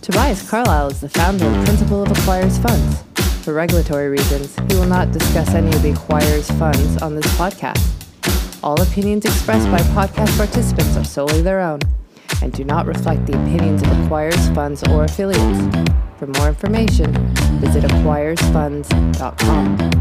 Tobias Carlisle is the founder and principal of Acquires Funds. For regulatory reasons, we will not discuss any of the Acquires Funds on this podcast. All opinions expressed by podcast participants are solely their own and do not reflect the opinions of Acquires Funds or affiliates. For more information, visit acquiresfunds.com.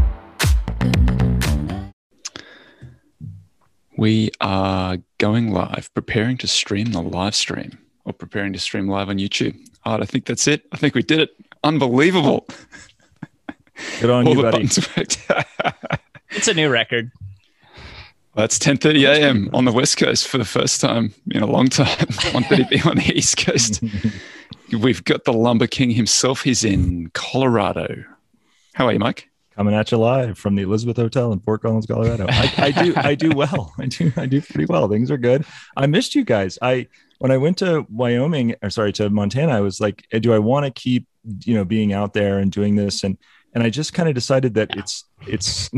We are going live, preparing to stream the live stream, or preparing to stream live on YouTube. I think that's it. I think we did it. Unbelievable. Good on you, buddy. It's a new record. Well, it's 10:30 a.m. on the West Coast for the first time in a long time. 1:30 p.m. on the East Coast. We've got the Lumber King himself. He's in Colorado. How are you, Mike? Coming at you live from the Elizabeth Hotel in Fort Collins, Colorado. I do well. I do pretty well. Things are good. I missed you guys. When I went to to Montana, I was like, do I want to keep, being out there and doing this? And I just kind of decided that it's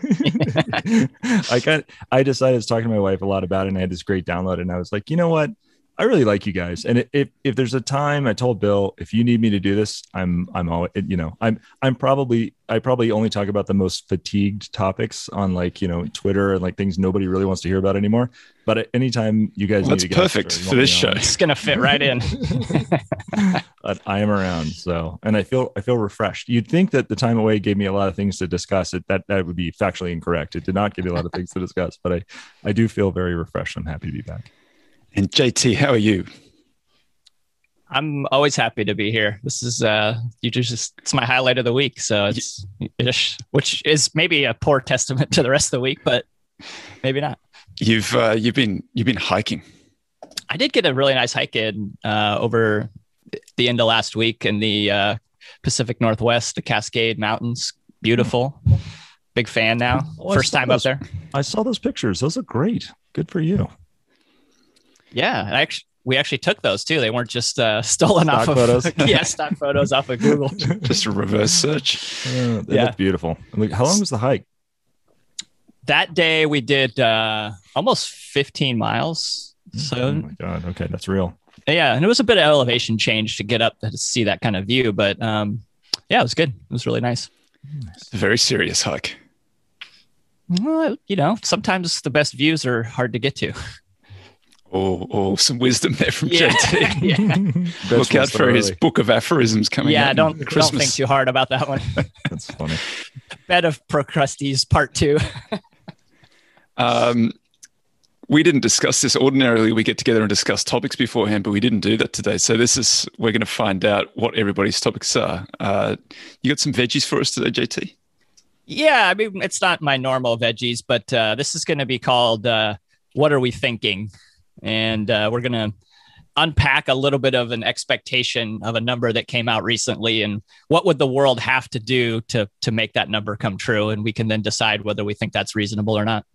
I decided I was talking to my wife a lot about it, and I had this great download, and I was like, you know what? I really like you guys. And if there's a time, I told Bill, if you need me to do this, I probably only talk about the most fatigued topics on Twitter and things nobody really wants to hear about anymore. But at any time you guys need to get perfect for this show. It's going to fit right in. But I am around. So, and I feel refreshed. You'd think that the time away gave me a lot of things to discuss. That would be factually incorrect. It did not give me a lot of things to discuss, but I do feel very refreshed. I'm happy to be back. And JT, how are you? I'm always happy to be here. This is it's my highlight of the week. So which is maybe a poor testament to the rest of the week, but maybe not. You've been hiking. I did get a really nice hike in over the end of last week in the Pacific Northwest, the Cascade Mountains. Beautiful. Big fan now. First time up there. I saw those pictures. Those are great. Good for you. Yeah, we actually took those too. They weren't just stolen stock off of photos. stock photos off of Google. Just a reverse search. They look beautiful. How long was the hike? That day we did almost 15 miles. So, oh my God. Okay, that's real. Yeah, and it was a bit of elevation change to get up to see that kind of view, but it was good. It was really nice. It's a very serious hike. Well, sometimes the best views are hard to get to. Oh, some wisdom there from JT. Yeah. Look out for his book of aphorisms coming out. Yeah, don't think too hard about that one. That's funny. Bed of Procrustes Part 2. We didn't discuss this. Ordinarily, we get together and discuss topics beforehand, but we didn't do that today. So we're going to find out what everybody's topics are. You got some veggies for us today, JT? Yeah, I mean, it's not my normal veggies, but this is going to be called What Are We Thinking? And we're going to unpack a little bit of an expectation of a number that came out recently, and what would the world have to do to make that number come true? And we can then decide whether we think that's reasonable or not.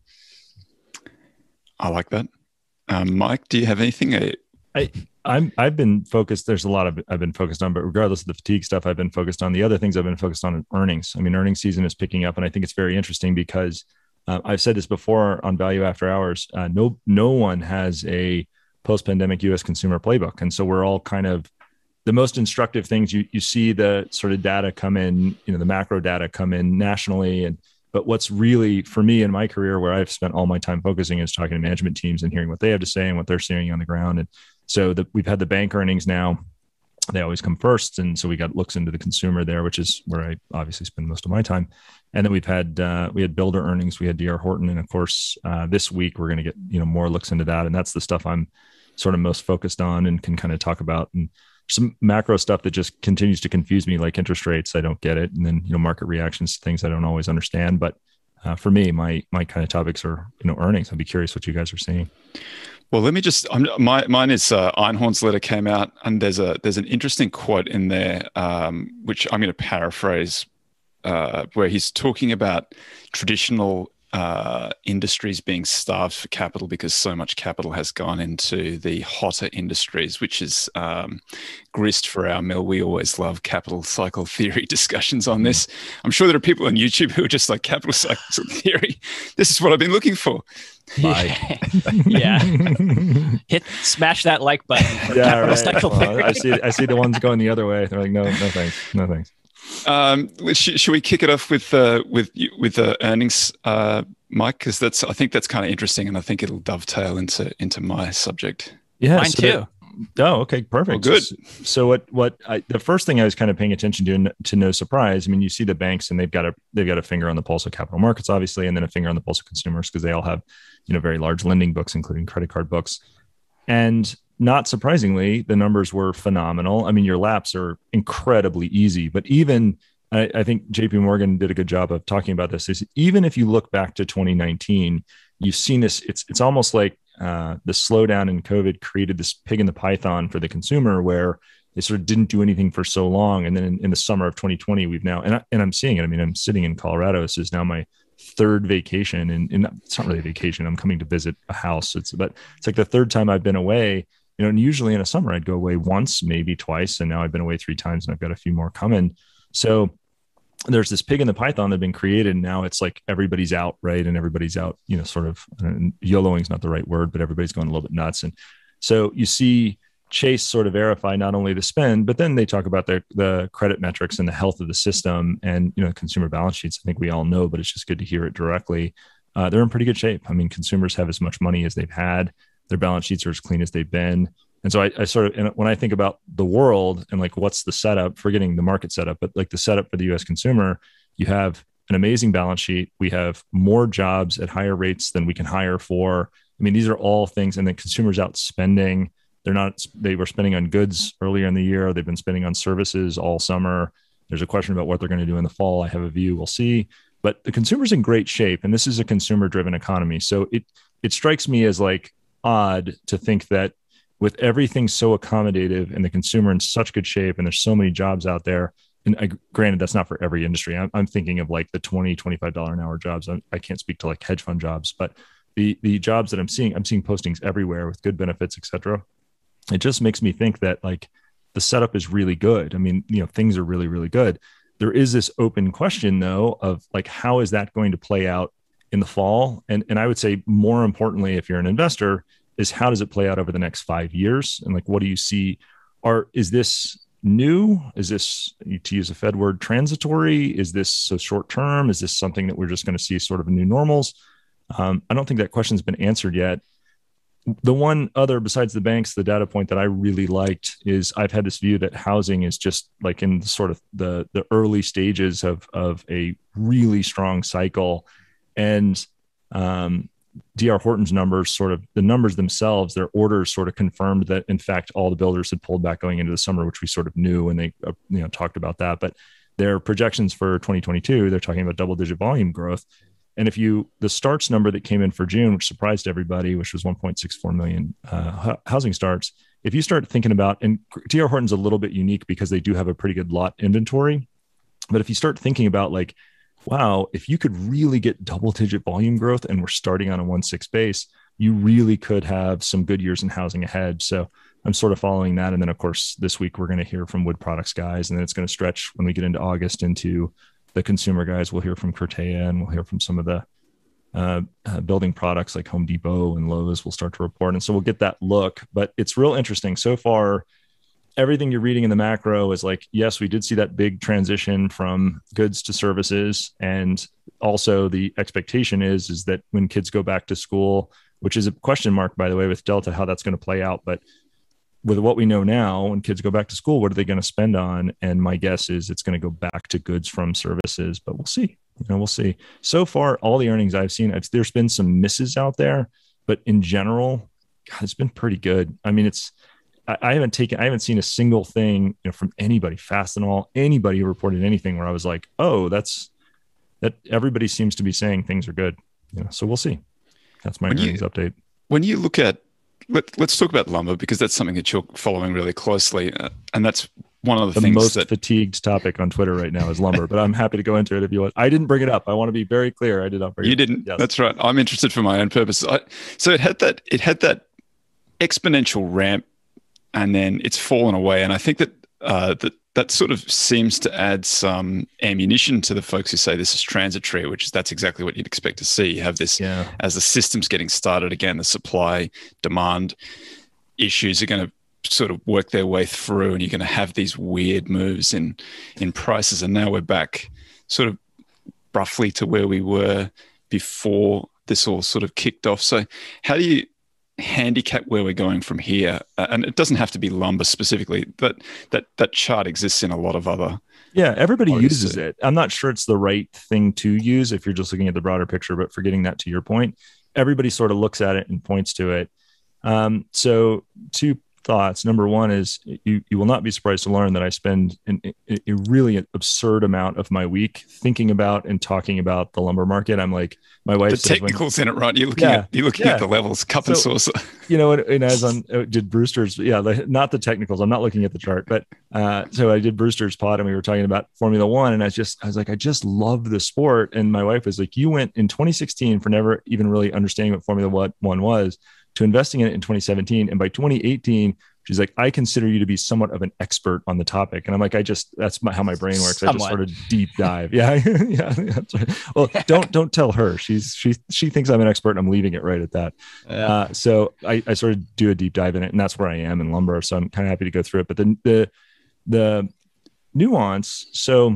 I like that. Mike, do you have anything? I've been focused. There's a lot I've been focused on, but regardless of the fatigue stuff, I've been focused on the other things I've been focused on earnings. I mean, earnings season is picking up, and I think it's very interesting because I've said this before on Value After Hours. No one has a post-pandemic U.S. consumer playbook, and so we're all kind of the most instructive things. You see the sort of data come in, the macro data come in nationally, but what's really for me in my career, where I've spent all my time focusing, is talking to management teams and hearing what they have to say and what they're seeing on the ground. And so we've had the bank earnings now. They always come first. And so we got looks into the consumer there, which is where I obviously spend most of my time. And then we had builder earnings. We had D.R. Horton. And of course, this week we're going to get, more looks into that. And that's the stuff I'm sort of most focused on and can kind of talk about. And some macro stuff that just continues to confuse me, like interest rates. I don't get it. And then, market reactions to things I don't always understand. But for me, my kind of topics are, earnings. I'd be curious what you guys are seeing. Well, let me just, mine is Einhorn's letter came out, and there's an interesting quote in there, which I'm going to paraphrase, where he's talking about traditional industries being starved for capital because so much capital has gone into the hotter industries, which is grist for our mill. We always love capital cycle theory discussions on this. I'm sure there are people on YouTube who are just like, capital cycle theory, this is what I've been looking for. Yeah. Yeah. Smash that like button for capital cycle theory. I see the ones going the other way. They're like, no thanks. No thanks. Should we kick it off with the earnings, Mike? Because I think that's kind of interesting, and I think it'll dovetail into my subject. Yeah, mine too. Okay, perfect. Well, good. So the first thing I was kind of paying attention to no surprise. I mean, you see the banks, and they've got a finger on the pulse of capital markets, obviously, and then a finger on the pulse of consumers because they all have very large lending books, including credit card books, and not surprisingly, the numbers were phenomenal. I mean, your laps are incredibly easy, but even I think JP Morgan did a good job of talking about this. Is even if you look back to 2019, you've seen this. It's almost like the slowdown in COVID created this pig in the python for the consumer, where they sort of didn't do anything for so long, and then in the summer of 2020, we've now and I'm seeing it. I mean, I'm sitting in Colorado. This is now my third vacation, and it's not really a vacation. I'm coming to visit a house. It's like the third time I've been away. And usually in a summer I'd go away once, maybe twice. And now I've been away 3 times and I've got a few more coming. So there's this pig in the python that's been created. And now it's like everybody's out, right? And everybody's out, sort of YOLOing is not the right word, but everybody's going a little bit nuts. And so you see Chase sort of verify not only the spend, but then they talk about the credit metrics and the health of the system and, consumer balance sheets. I think we all know, but it's just good to hear it directly. They're in pretty good shape. I mean, consumers have as much money as they've had. Their balance sheets are as clean as they've been. And so I sort of, and when I think about the world and like, what's the setup, forgetting the market setup, but like the setup for the US consumer, you have an amazing balance sheet. We have more jobs at higher rates than we can hire for. I mean, these are all things. And then consumers out spending. They were spending on goods earlier in the year. They've been spending on services all summer. There's a question about what they're going to do in the fall. I have a view. We'll see. But the consumer's in great shape. And this is a consumer driven economy. So it strikes me as like odd to think that with everything so accommodative and the consumer in such good shape, and there's so many jobs out there, and granted, that's not for every industry. I'm thinking of like the $20, $25 an hour jobs. I can't speak to like hedge fund jobs, but the jobs that I'm seeing postings everywhere with good benefits, et cetera. It just makes me think that like the setup is really good. I mean, things are really, really good. There is this open question though, of like, how is that going to play out in the fall? And I would say more importantly, if you're an investor, is how does it play out over the next 5 years? And like, what do you see? Is this new? Is this, to use a Fed word, transitory? Is this so short term? Is this something that we're just going to see sort of new normals? I don't think that question's been answered yet. The one other, besides the banks, the data point that I really liked is I've had this view that housing is just like in sort of the early stages of a really strong cycle. And D.R. Horton's numbers, sort of the numbers themselves, their orders sort of confirmed that, in fact, all the builders had pulled back going into the summer, which we sort of knew, and they talked about that. But their projections for 2022, they're talking about double-digit volume growth. And if the starts number that came in for June, which surprised everybody, which was 1.64 million housing starts, if you start thinking about, and D.R. Horton's a little bit unique because they do have a pretty good lot inventory, but if you start thinking about like, wow, if you could really get double-digit volume growth and we're starting on a 1.6 base, you really could have some good years in housing ahead. So I'm sort of following that. And then, of course, this week we're going to hear from wood products guys, and then it's going to stretch when we get into August into the consumer guys. We'll hear from Cortea, and we'll hear from some of the building products like Home Depot and Lowe's will start to report. And so we'll get that look. But it's real interesting. So far, everything you're reading in the macro is like, yes, we did see that big transition from goods to services. And also the expectation is that when kids go back to school, which is a question mark, by the way, with Delta, how that's going to play out. But with what we know now, when kids go back to school, what are they going to spend on? And my guess is it's going to go back to goods from services, but we'll see. We'll see. So far, all the earnings I've seen, there's been some misses out there, but in general, God, it's been pretty good. I mean, I haven't seen a single thing from anybody, Fastenal, anybody who reported anything where I was like, oh, that everybody seems to be saying things are good. So we'll see. That's my earnings update. When you look at, let's talk about lumber, because that's something that you're following really closely. And that's one of the The things most that fatigued topic on Twitter right now is lumber, but I'm happy to go into it if you want. I didn't bring it up. I want to be very clear. I did not bring it you up. didn't. Yes. That's right. I'm interested for my own purpose. So it had that exponential ramp, and then it's fallen away. And I think that that sort of seems to add some ammunition to the folks who say this is transitory, that's exactly what you'd expect to see. You have this as the system's getting started again, the supply demand issues are going to sort of work their way through, and you're going to have these weird moves in prices. And now we're back sort of roughly to where we were before this all sort of kicked off. So how do you handicap where we're going from here? And it doesn't have to be lumber specifically, but that chart exists in a lot of other. Yeah, everybody uses it. I'm not sure it's the right thing to use if you're just looking at the broader picture, but forgetting that, to your point, everybody sort of looks at it and points to it. So two thoughts. Number one is you will not be surprised to learn that I spend a really absurd amount of my week thinking about and talking about the lumber market. I'm like, my wife the says technicals in it, right? You're looking at the levels, cup and saucer. You know, and as on did Brewster's, not the technicals. I'm not looking at the chart, but so I did Brewster's pod and we were talking about Formula One, and I was like, I just love the sport. And my wife was like, you went in 2016 for never even really understanding what Formula One was, to investing in it in 2017. And by 2018, she's like, I consider you to be somewhat of an expert on the topic. And I'm like, that's how my brain works. Somewhat. I just sort of deep dive. Yeah. That's right. Well, don't tell her. She thinks I'm an expert, and I'm leaving it right at that. Yeah. So I sort of do a deep dive in it, and that's where I am in lumber. So I'm kind of happy to go through it. But the nuance. So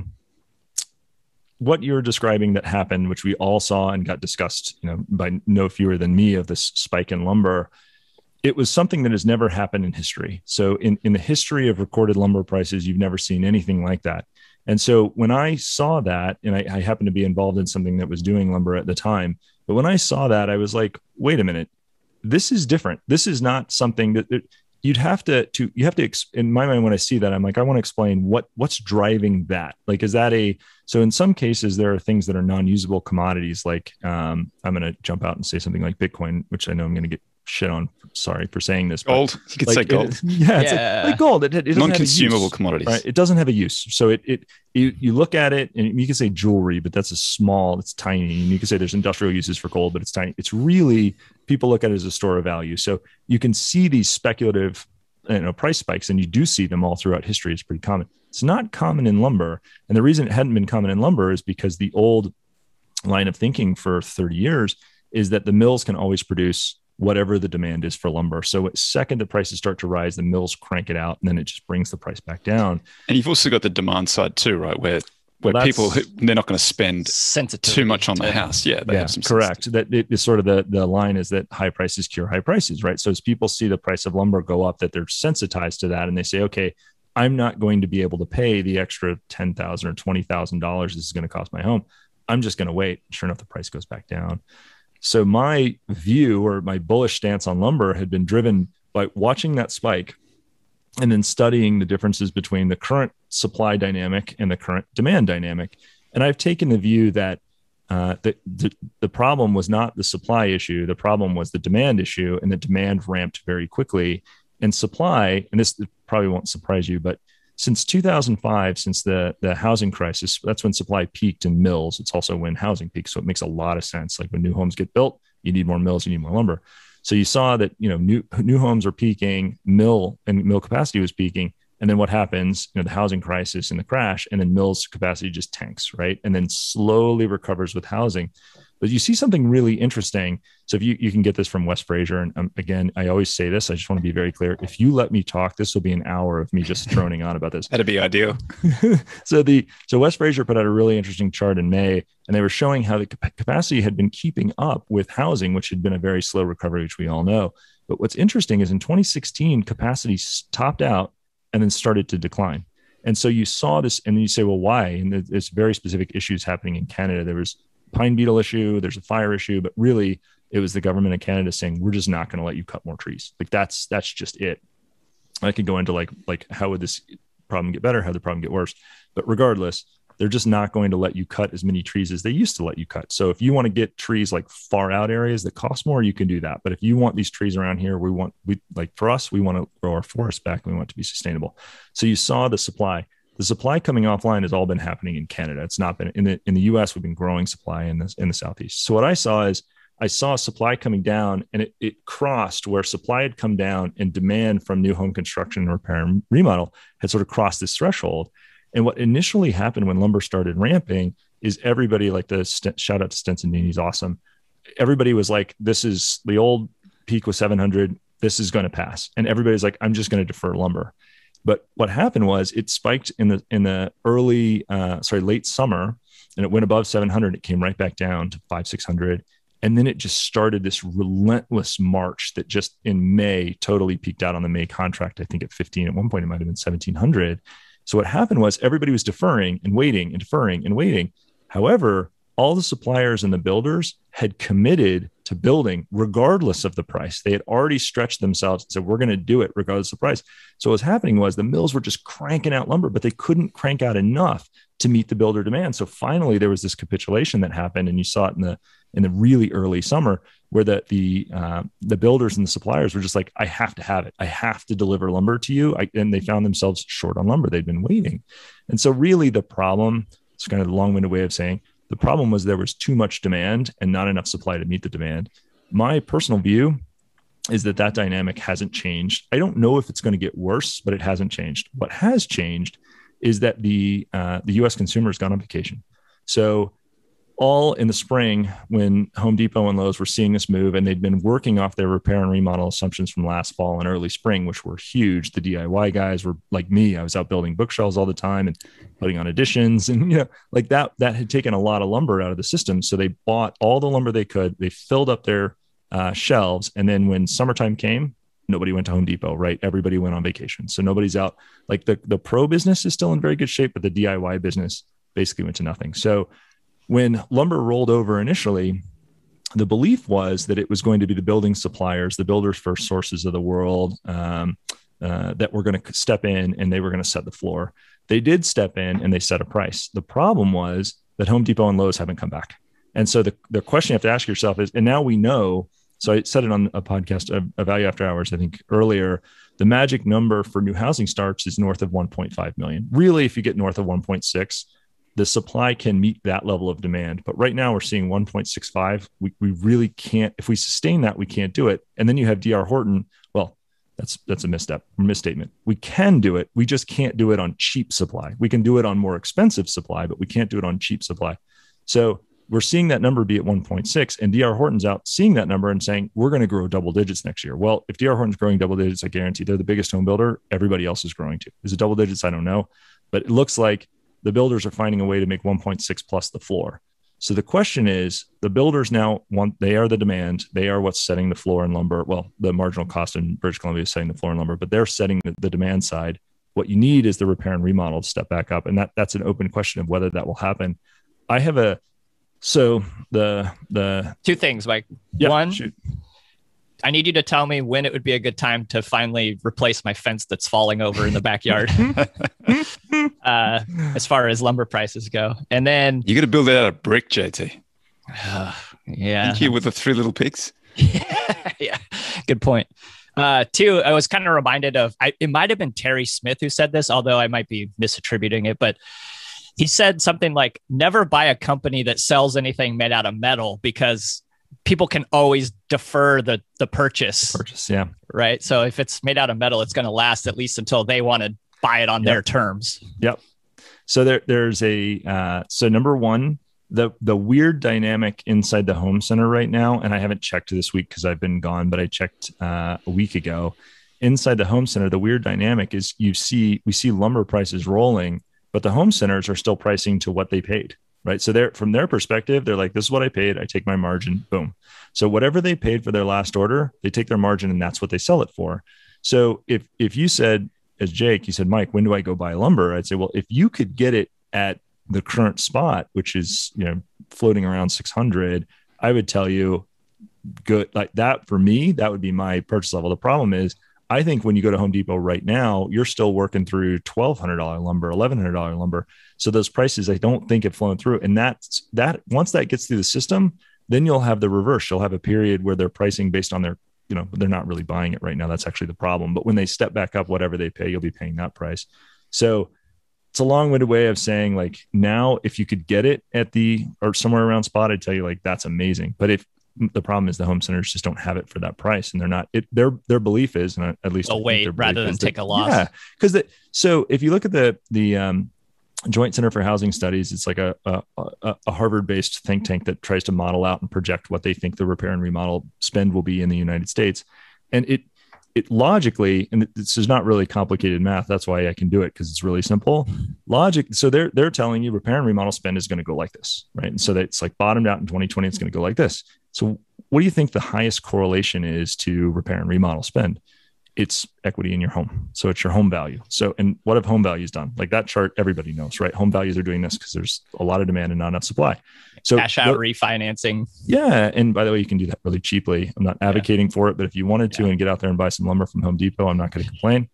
what you're describing that happened, which we all saw and got discussed, by no fewer than me, of this spike in lumber, it was something that has never happened in history. So in the history of recorded lumber prices, you've never seen anything like that. And so when I saw that, and I happened to be involved in something that was doing lumber at the time, but when I saw that, I was like, wait a minute, this is different. This is not something that you have to, in my mind, when I see that, I'm like, I want to explain what's driving that. Like, so in some cases, there are things that are non-usable commodities. Like, I'm going to jump out and say something like Bitcoin, which I know I'm going to get shit on. Sorry for saying this. Gold. You could say gold. It's like gold. It doesn't non-consumable have a use, commodities. right? It doesn't have a use. So you look at it, and you can say jewelry, but that's it's tiny. And you can say there's industrial uses for gold, but it's tiny. It's really, people look at it as a store of value. So you can see these speculative, price spikes, and you do see them all throughout history. It's pretty common. It's not common in lumber. And the reason it hadn't been common in lumber is because the old line of thinking for 30 years is that the mills can always produce whatever the demand is for lumber. So the second the prices start to rise, the mills crank it out, and then it just brings the price back down. And you've also got the demand side too, right? Where people, they're not going to spend too much on the house. Yeah, have some correct. That it is sort of the line is that high prices cure high prices, right? So as people see the price of lumber go up, that they're sensitized to that, and they say, okay, I'm not going to be able to pay the extra $10,000 or $20,000 this is going to cost my home. I'm just going to wait. Sure enough, the price goes back down. So my view, or my bullish stance on lumber, had been driven by watching that spike and then studying the differences between the current supply dynamic and the current demand dynamic. And I've taken the view that the problem was not the supply issue. The problem was the demand issue, and the demand ramped very quickly. And supply, and this probably won't surprise you, but since 2005, since the housing crisis, that's when supply peaked in mills. It's also when housing peaks. So it makes a lot of sense. Like when new homes get built, you need more mills, you need more lumber. So you saw that, new homes are peaking, mill capacity was peaking. And then what happens, the housing crisis and the crash, and then mills capacity just tanks, right? And then slowly recovers with housing. But you see something really interesting. So if you can get this from Wes Frazier, and again, I always say this, I just want to be very clear. If you let me talk, this will be an hour of me just droning on about this. That'd be ideal. So Wes Frazier put out a really interesting chart in May, and they were showing how the capacity had been keeping up with housing, which had been a very slow recovery, which we all know. But what's interesting is in 2016, capacity topped out and then started to decline. And so you saw this, and then you say, well, why? And there's very specific issues happening in Canada. There was pine beetle issue, there's a fire issue, but really it was the government of Canada saying, we're just not going to let you cut more trees. Like that's just it. I could go into like how would this problem get better, how the problem get worse, but regardless, They're just not going to let you cut as many trees as they used to let you cut. So if you want to get trees like far out areas that cost more, you can do that. But if you want these trees around here, we want to grow our forest back and we want it to be sustainable. So you saw the supply. The supply coming offline has all been happening in Canada. It's not been in the US. We've been growing supply in the Southeast. So what I saw supply coming down, and it crossed where supply had come down and demand from new home construction and repair and remodel had sort of crossed this threshold. And what initially happened when lumber started ramping is everybody, like shout out to Stinson Dean, he's awesome. Everybody was like, this is the old peak was 700. This is going to pass. And everybody's like, I'm just going to defer lumber. But what happened was it spiked in the late summer, and it went above 700. It came right back down to 500-600. And then it just started this relentless march that just in May totally peaked out on the May contract. I think at 15, at one point it might've been 1700. So what happened was everybody was deferring and waiting and deferring and waiting. However, all the suppliers and the builders had committed to building regardless of the price. They had already stretched themselves and said, we're going to do it regardless of the price. So what was happening was the mills were just cranking out lumber, but they couldn't crank out enough to meet the builder demand. So finally there was this capitulation that happened, and you saw it in the really early summer where the builders and the suppliers were just like, I have to have it. I have to deliver lumber to you. And they found themselves short on lumber. They'd been waiting. And so really the problem, it's kind of a long-winded way of saying, the problem was there was too much demand and not enough supply to meet the demand. My personal view is that dynamic hasn't changed. I don't know if it's going to get worse, but it hasn't changed. What has changed is that the U.S. consumer has gone on vacation. So all in the spring, when Home Depot and Lowe's were seeing this move, and they'd been working off their repair and remodel assumptions from last fall and early spring, which were huge. The DIY guys were like me. I was out building bookshelves all the time and putting on additions, and like that had taken a lot of lumber out of the system. So they bought all the lumber they could. They filled up their shelves, and then when summertime came, nobody went to Home Depot, right? Everybody went on vacation. So nobody's out. Like the pro business is still in very good shape, but the DIY business basically went to nothing. So when lumber rolled over initially, the belief was that it was going to be the building suppliers, the builders first sources of the world, that were going to step in and they were going to set the floor. They did step in and they set a price. The problem was that Home Depot and Lowe's haven't come back. And so the question you have to ask yourself is, and now we know, so I said it on a podcast of Value After Hours, I think earlier, the magic number for new housing starts is north of 1.5 million. Really, if you get north of 1.6, the supply can meet that level of demand. But right now we're seeing 1.65. We really can't, if we sustain that, we can't do it. And then you have D.R. Horton. Well, that's a misstatement. We can do it. We just can't do it on cheap supply. We can do it on more expensive supply, but we can't do it on cheap supply. So we're seeing that number be at 1.6, and D.R. Horton's out seeing that number and saying, we're going to grow double digits next year. Well, if D.R. Horton's growing double digits, I guarantee they're the biggest home builder. Everybody else is growing too. Is it double digits? I don't know, but it looks like the builders are finding a way to make 1.6 plus the floor. So the question is, the builders now they are the demand. They are what's setting the floor in lumber. Well, the marginal cost in British Columbia is setting the floor in lumber, but they're setting the demand side. What you need is the repair and remodel to step back up. And that's an open question of whether that will happen. So the two things, Mike. Yeah, one, shoot. I need you to tell me when it would be a good time to finally replace my fence that's falling over in the backyard. As far as lumber prices go. And then you got to build it out of brick, JT. Yeah. Thank you with the 3 little pigs. Yeah. Good point. Two, I was kind of reminded of, it might've been Terry Smith who said this, although I might be misattributing it, but he said something like, never buy a company that sells anything made out of metal, because people can always defer the purchase. Yeah. Right. So if it's made out of metal, it's going to last at least until they want to buy it on their terms. Yep. So there's so number one, the weird dynamic inside the home center right now, and I haven't checked this week because I've been gone, but I checked a week ago. Inside the home center, the weird dynamic is we see lumber prices rolling, but the home centers are still pricing to what they paid. Right. So from their perspective, they're like, this is what I paid. I take my margin. Boom. So whatever they paid for their last order, they take their margin and that's what they sell it for. So if you said, as Jake, you said, Mike, when do I go buy lumber? I'd say, well, if you could get it at the current spot, which is, floating around 600, I would tell you good, like that for me, that would be my purchase level. The problem is I think when you go to Home Depot right now, you're still working through $1,200 lumber, $1,100 lumber. So those prices, I don't think have flown through. And that once that gets through the system, then you'll have the reverse. You'll have a period where they're pricing based on their, they're not really buying it right now. That's actually the problem. But when they step back up, whatever they pay, you'll be paying that price. So it's a long-winded way of saying, like, now if you could get it or somewhere around spot, I'd tell you, like, that's amazing. But if the problem is the home centers just don't have it for that price, and they're not, their belief is, and at least wait rather than take a loss. Yeah. So if you look at the Joint Center for Housing Studies, it's like a Harvard-based think tank that tries to model out and project what they think the repair and remodel spend will be in the United States. And it logically, and this is not really complicated math, that's why I can do it, because it's really simple logic. So they're telling you repair and remodel spend is going to go like this, right? And so that's like bottomed out in 2020, it's going to go like this. So what do you think the highest correlation is to repair and remodel spend? It's equity in your home. So it's your home value. So, and what have home values done? Like that chart, everybody knows, right? Home values are doing this because there's a lot of demand and not enough supply. So cash out refinancing. Yeah. And by the way, you can do that really cheaply. I'm not advocating for it, but if you wanted to and get out there and buy some lumber from Home Depot, I'm not going to complain.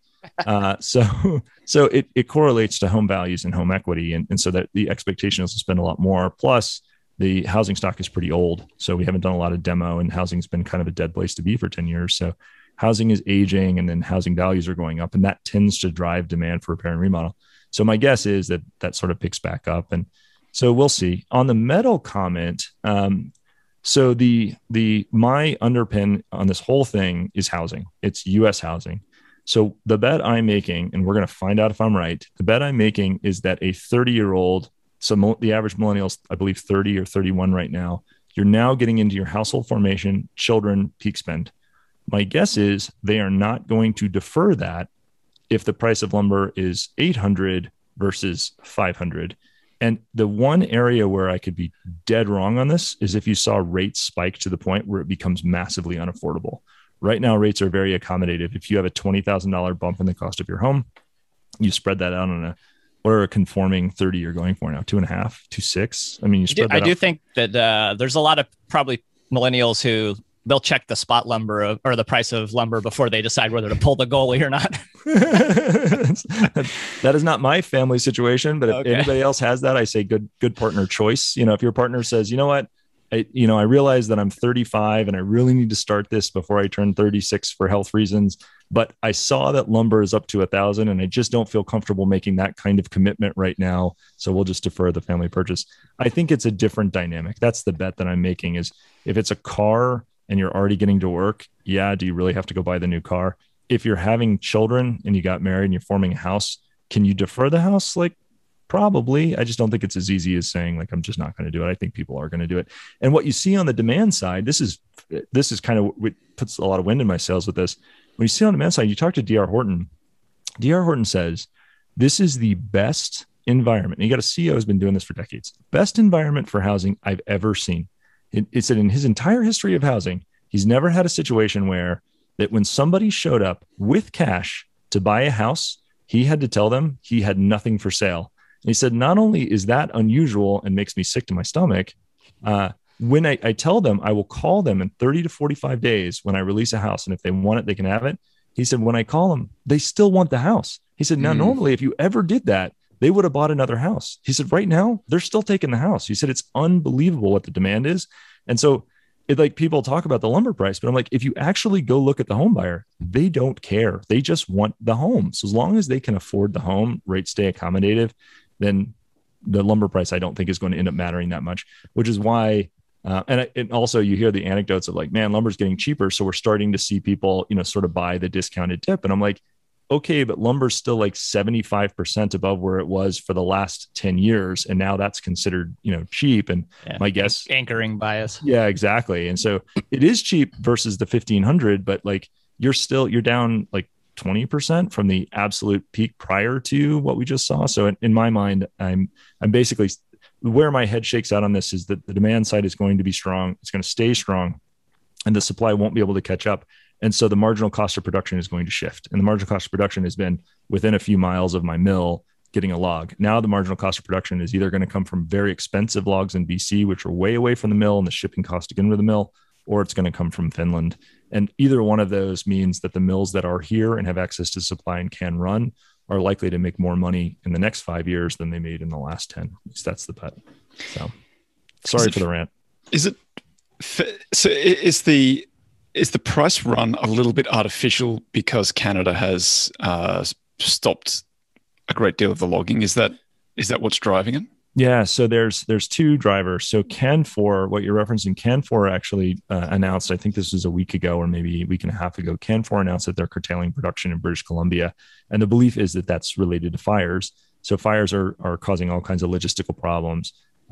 So it correlates to home values and home equity. And so that the expectation is to spend a lot more. Plus the housing stock is pretty old. So we haven't done a lot of demo, and housing's been kind of a dead place to be for 10 years. So housing is aging, and then housing values are going up, and that tends to drive demand for repair and remodel. So my guess is that sort of picks back up. And so we'll see. On the metal comment, so my underpin on this whole thing is housing. It's US housing. So the bet I'm making, and we're going to find out if I'm right, the bet I'm making is that a 30-year-old, so the average millennial's, I believe, 30 or 31 right now, you're now getting into your household formation, children, peak spend. My guess is they are not going to defer that if the price of lumber is 800 versus 500. And the one area where I could be dead wrong on this is if you saw rates spike to the point where it becomes massively unaffordable. Right now, rates are very accommodative. If you have a $20,000 bump in the cost of your home, you spread that out on what are a conforming 30 you're going for now? 2.5, 2.6. I mean, you spread that out. I do think that there's a lot of probably millennials who they'll check the spot lumber or the price of lumber before they decide whether to pull the goalie or not. That is not my family situation, but if anybody else has that, I say good partner choice. If your partner says, you know what, I realize that I'm 35 and I really need to start this before I turn 36 for health reasons, but I saw that lumber is up to 1,000 and I just don't feel comfortable making that kind of commitment right now. So we'll just defer the family purchase. I think it's a different dynamic. That's the bet that I'm making, is if it's a car and you're already getting to work, do you really have to go buy the new car? If you're having children and you got married and you're forming a house, can you defer the house? Like, probably. I just don't think it's as easy as saying, like, I'm just not going to do it. I think people are going to do it. And what you see on the demand side, this is kind of what puts a lot of wind in my sails with this. When you see on the demand side, you talk to D.R. Horton. D.R. Horton says, this is the best environment. And you got a CEO who's been doing this for decades. Best environment for housing I've ever seen. It said in his entire history of housing, he's never had a situation where that when somebody showed up with cash to buy a house, he had to tell them he had nothing for sale. And he said, not only is that unusual and makes me sick to my stomach, when I tell them, I will call them in 30 to 45 days when I release a house. And if they want it, they can have it. He said, when I call them, they still want the house. He said, now, normally, if you ever did that, they would have bought another house. He said, right now, they're still taking the house. He said, it's unbelievable what the demand is. And so people talk about the lumber price, but I'm like, if you actually go look at the home buyer, they don't care. They just want the home. So as long as they can afford the home, rates stay accommodative, then the lumber price, I don't think, is going to end up mattering that much, which is why, and also you hear the anecdotes of like, man, lumber's getting cheaper. So we're starting to see people, sort of buy the discounted dip. And I'm like, okay, but lumber's still like 75% above where it was for the last 10 years. And now that's considered, cheap. And my guess, anchoring bias. Yeah, exactly. And so it is cheap versus the 1,500, but like, you're down like 20% from the absolute peak prior to what we just saw. So in my mind, I'm basically, where my head shakes out on this is that the demand side is going to be strong. It's going to stay strong, and the supply won't be able to catch up. And so the marginal cost of production is going to shift. And the marginal cost of production has been within a few miles of my mill getting a log. Now the marginal cost of production is either going to come from very expensive logs in BC, which are way away from the mill and the shipping cost to get into the mill, or it's going to come from Finland. And either one of those means that the mills that are here and have access to supply and can run are likely to make more money in the next 5 years than they made in the last 10. At least that's the bet. So sorry for the rant. Is the price run a little bit artificial because Canada has stopped a great deal of the logging? Is that what's driving it? Yeah, so there's two drivers. So Canfor, what you're referencing, Canfor actually announced, I think this was a week ago or maybe a week and a half ago, Canfor announced that they're curtailing production in British Columbia. And the belief is that that's related to fires. So fires are causing all kinds of logistical problems.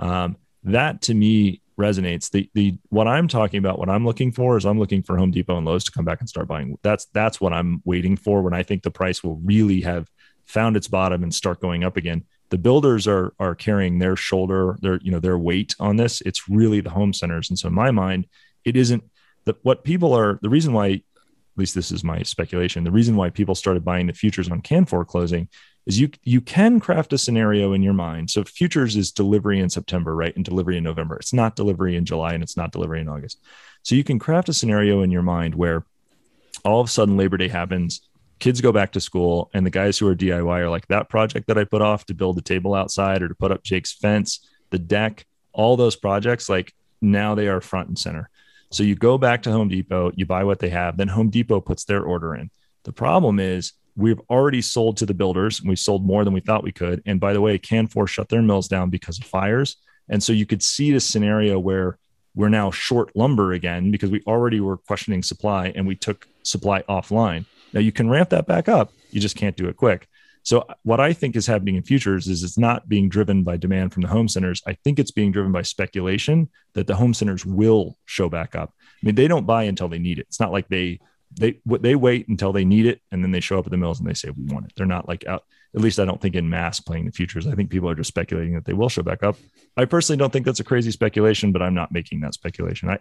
That to me resonates. The what I'm talking about, what I'm looking for is I'm looking for Home Depot and Lowe's to come back and start buying. That's what I'm waiting for when I think the price will really have found its bottom and start going up again. The builders are carrying their their weight on this. It's really the home centers. And so in my mind, it isn't the reason why, at least this is my speculation, the reason why people started buying the futures on Canfor closing is you can craft a scenario in your mind. So futures is delivery in September, right? And delivery in November. It's not delivery in July and it's not delivery in August. So you can craft a scenario in your mind where all of a sudden Labor Day happens, kids go back to school, and the guys who are DIY are like, that project that I put off to build the table outside or to put up Jake's fence, the deck, all those projects, like now they are front and center. So you go back to Home Depot, you buy what they have, then Home Depot puts their order in. The problem is we've already sold to the builders and we sold more than we thought we could. And by the way, Canfor shut their mills down because of fires. And so you could see this scenario where we're now short lumber again because we already were questioning supply and we took supply offline. Now you can ramp that back up. You just can't do it quick. So what I think is happening in futures is it's not being driven by demand from the home centers. I think it's being driven by speculation that the home centers will show back up. I mean, they don't buy until they need it. It's not like they wait until they need it and then they show up at the mills and they say, we want it. They're not like out, at least I don't think in mass playing the futures. I think people are just speculating that they will show back up. I personally don't think that's a crazy speculation, but I'm not making that speculation.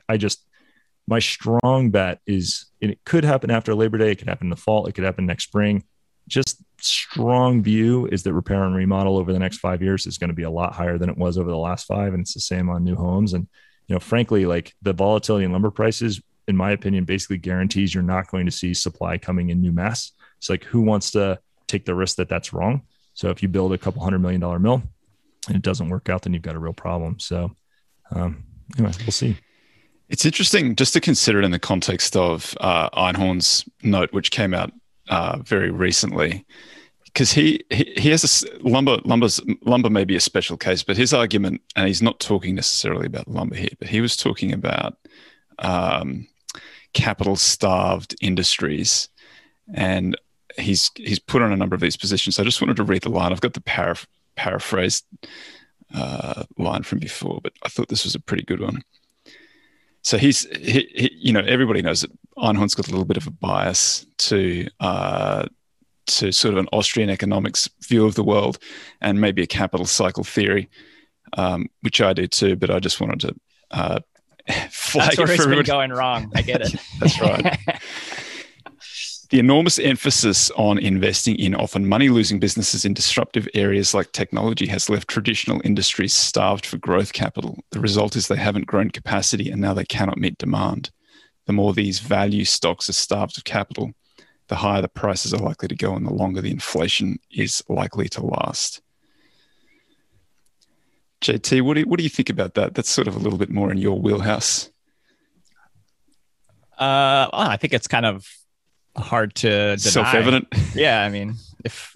My strong bet is, and it could happen after Labor Day. It could happen in the fall. It could happen next spring. Just strong view is that repair and remodel over the next 5 years is going to be a lot higher than it was over the last 5. And it's the same on new homes. And, frankly, like the volatility in lumber prices, in my opinion, basically guarantees you're not going to see supply coming in new mass. It's like, who wants to take the risk that that's wrong? So if you build a couple $100 million mill and it doesn't work out, then you've got a real problem. So anyway, we'll see. It's interesting just to consider it in the context of Einhorn's note, which came out very recently, because he has lumber may be a special case, but his argument, and he's not talking necessarily about lumber here, but he was talking about capital-starved industries, and he's put on a number of these positions. So I just wanted to read the line. I've got the paraphrased line from before, but I thought this was a pretty good one. So he everybody knows that Einhorn's got a little bit of a bias to sort of an Austrian economics view of the world and maybe a capital cycle theory, which I do too, but I just wanted to flag That's where it it's for been everybody. going wrong. I get it. That's right. The enormous emphasis on investing in often money-losing businesses in disruptive areas like technology has left traditional industries starved for growth capital. The result is they haven't grown capacity and now they cannot meet demand. The more these value stocks are starved of capital, the higher the prices are likely to go and the longer the inflation is likely to last. JT, what do you think about that? That's sort of a little bit more in your wheelhouse. Well, I think it's kind of hard to deny. Self-evident. Yeah, I mean, if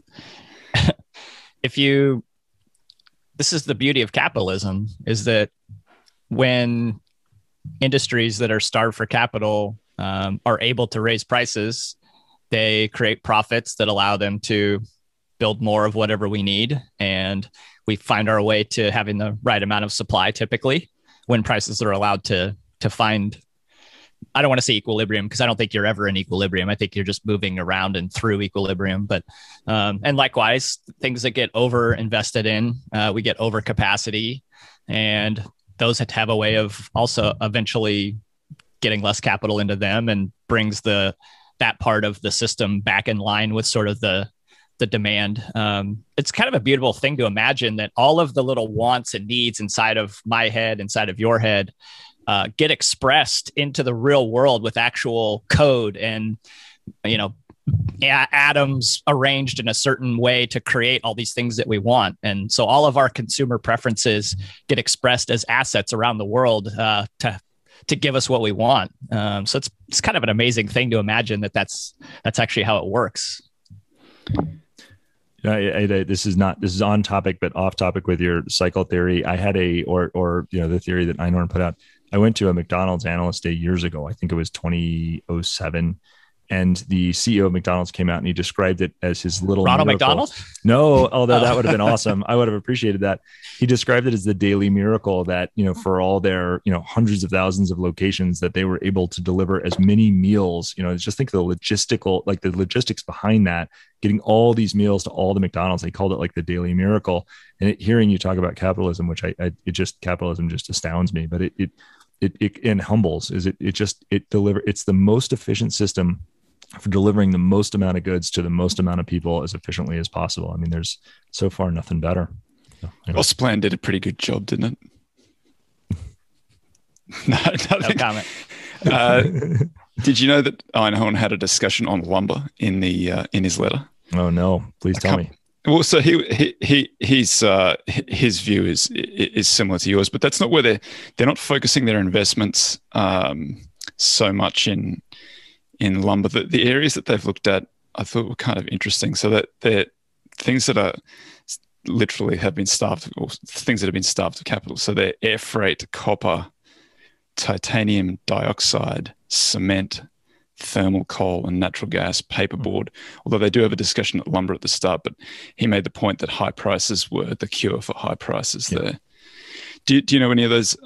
this is the beauty of capitalism, is that when industries that are starved for capital are able to raise prices, they create profits that allow them to build more of whatever we need, and we find our way to having the right amount of supply typically when prices are allowed to find, I don't want to say equilibrium because I don't think you're ever in equilibrium. I think you're just moving around and through equilibrium. But and likewise, things that get over invested in, we get over capacity, and those have a way of also eventually getting less capital into them and brings that part of the system back in line with sort of the demand. It's kind of a beautiful thing to imagine that all of the little wants and needs inside of my head, inside of your head, get expressed into the real world with actual code and, atoms arranged in a certain way to create all these things that we want. And so all of our consumer preferences get expressed as assets around the world to give us what we want. So it's kind of an amazing thing to imagine that's actually how it works. This is on topic, but off topic with your cycle theory. I had the theory that Einhorn put out. I went to a McDonald's analyst day years ago. I think it was 2007. And the CEO of McDonald's came out and he described it as his little Ronald miracle. McDonald? No, although that would have been awesome. I would have appreciated that. He described it as the daily miracle that, for all their, hundreds of thousands of locations that they were able to deliver as many meals, just think of the logistics behind that, getting all these meals to all the McDonald's. They called it like the daily miracle. And hearing you talk about capitalism, which capitalism just astounds me, but it humbles it's the most efficient system for delivering the most amount of goods to the most amount of people as efficiently as possible. I mean, there's so far nothing better. So, anyway. Ausplan did a pretty good job, didn't it? No comment. Did you know that Einhorn had a discussion on lumber in his letter? Oh no! Please tell me. Well, so his view is similar to yours, but that's not where they're not focusing their investments so much in lumber. The areas that they've looked at, I thought were kind of interesting. So that they're things that are literally have been starved, or things that have been starved of capital. So they're air freight, copper, titanium dioxide, cement, thermal coal and natural gas, paperboard, although they do have a discussion at lumber at the start, but he made the point that high prices were the cure for high prices there. Do you know any of those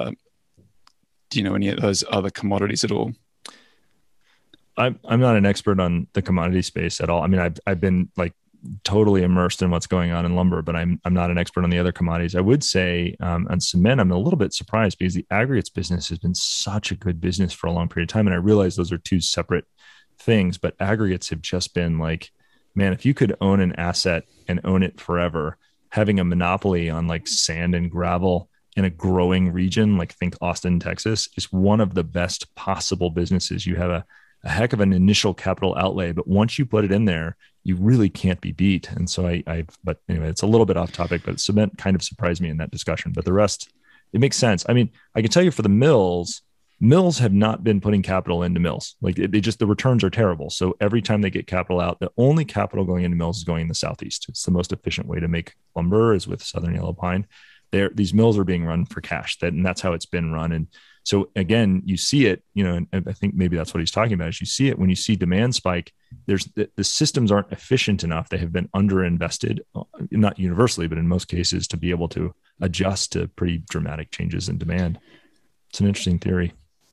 other commodities at all? I'm not an expert on the commodity space at all. I mean, I've been like totally immersed in what's going on in lumber, but I'm not an expert on the other commodities. I would say on cement, I'm a little bit surprised because the aggregates business has been such a good business for a long period of time. And I realize those are two separate things, but aggregates have just been like, man, if you could own an asset and own it forever, having a monopoly on like sand and gravel in a growing region, like think Austin, Texas, is one of the best possible businesses. You have a heck of an initial capital outlay, but once you put it in there, you really can't be beat. And so but anyway, it's a little bit off topic, but cement kind of surprised me in that discussion, but the rest, it makes sense. I mean, I can tell you for the mills have not been putting capital into mills. Like the returns are terrible. So every time they get capital out, the only capital going into mills is going in the Southeast. It's the most efficient way to make lumber is with Southern Yellow Pine. These mills are being run for cash, and that's how it's been run. And so again, you see it, and I think maybe that's what he's talking about is you see it when you see demand spike, the systems aren't efficient enough. They have been underinvested, not universally, but in most cases to be able to adjust to pretty dramatic changes in demand. It's an interesting theory.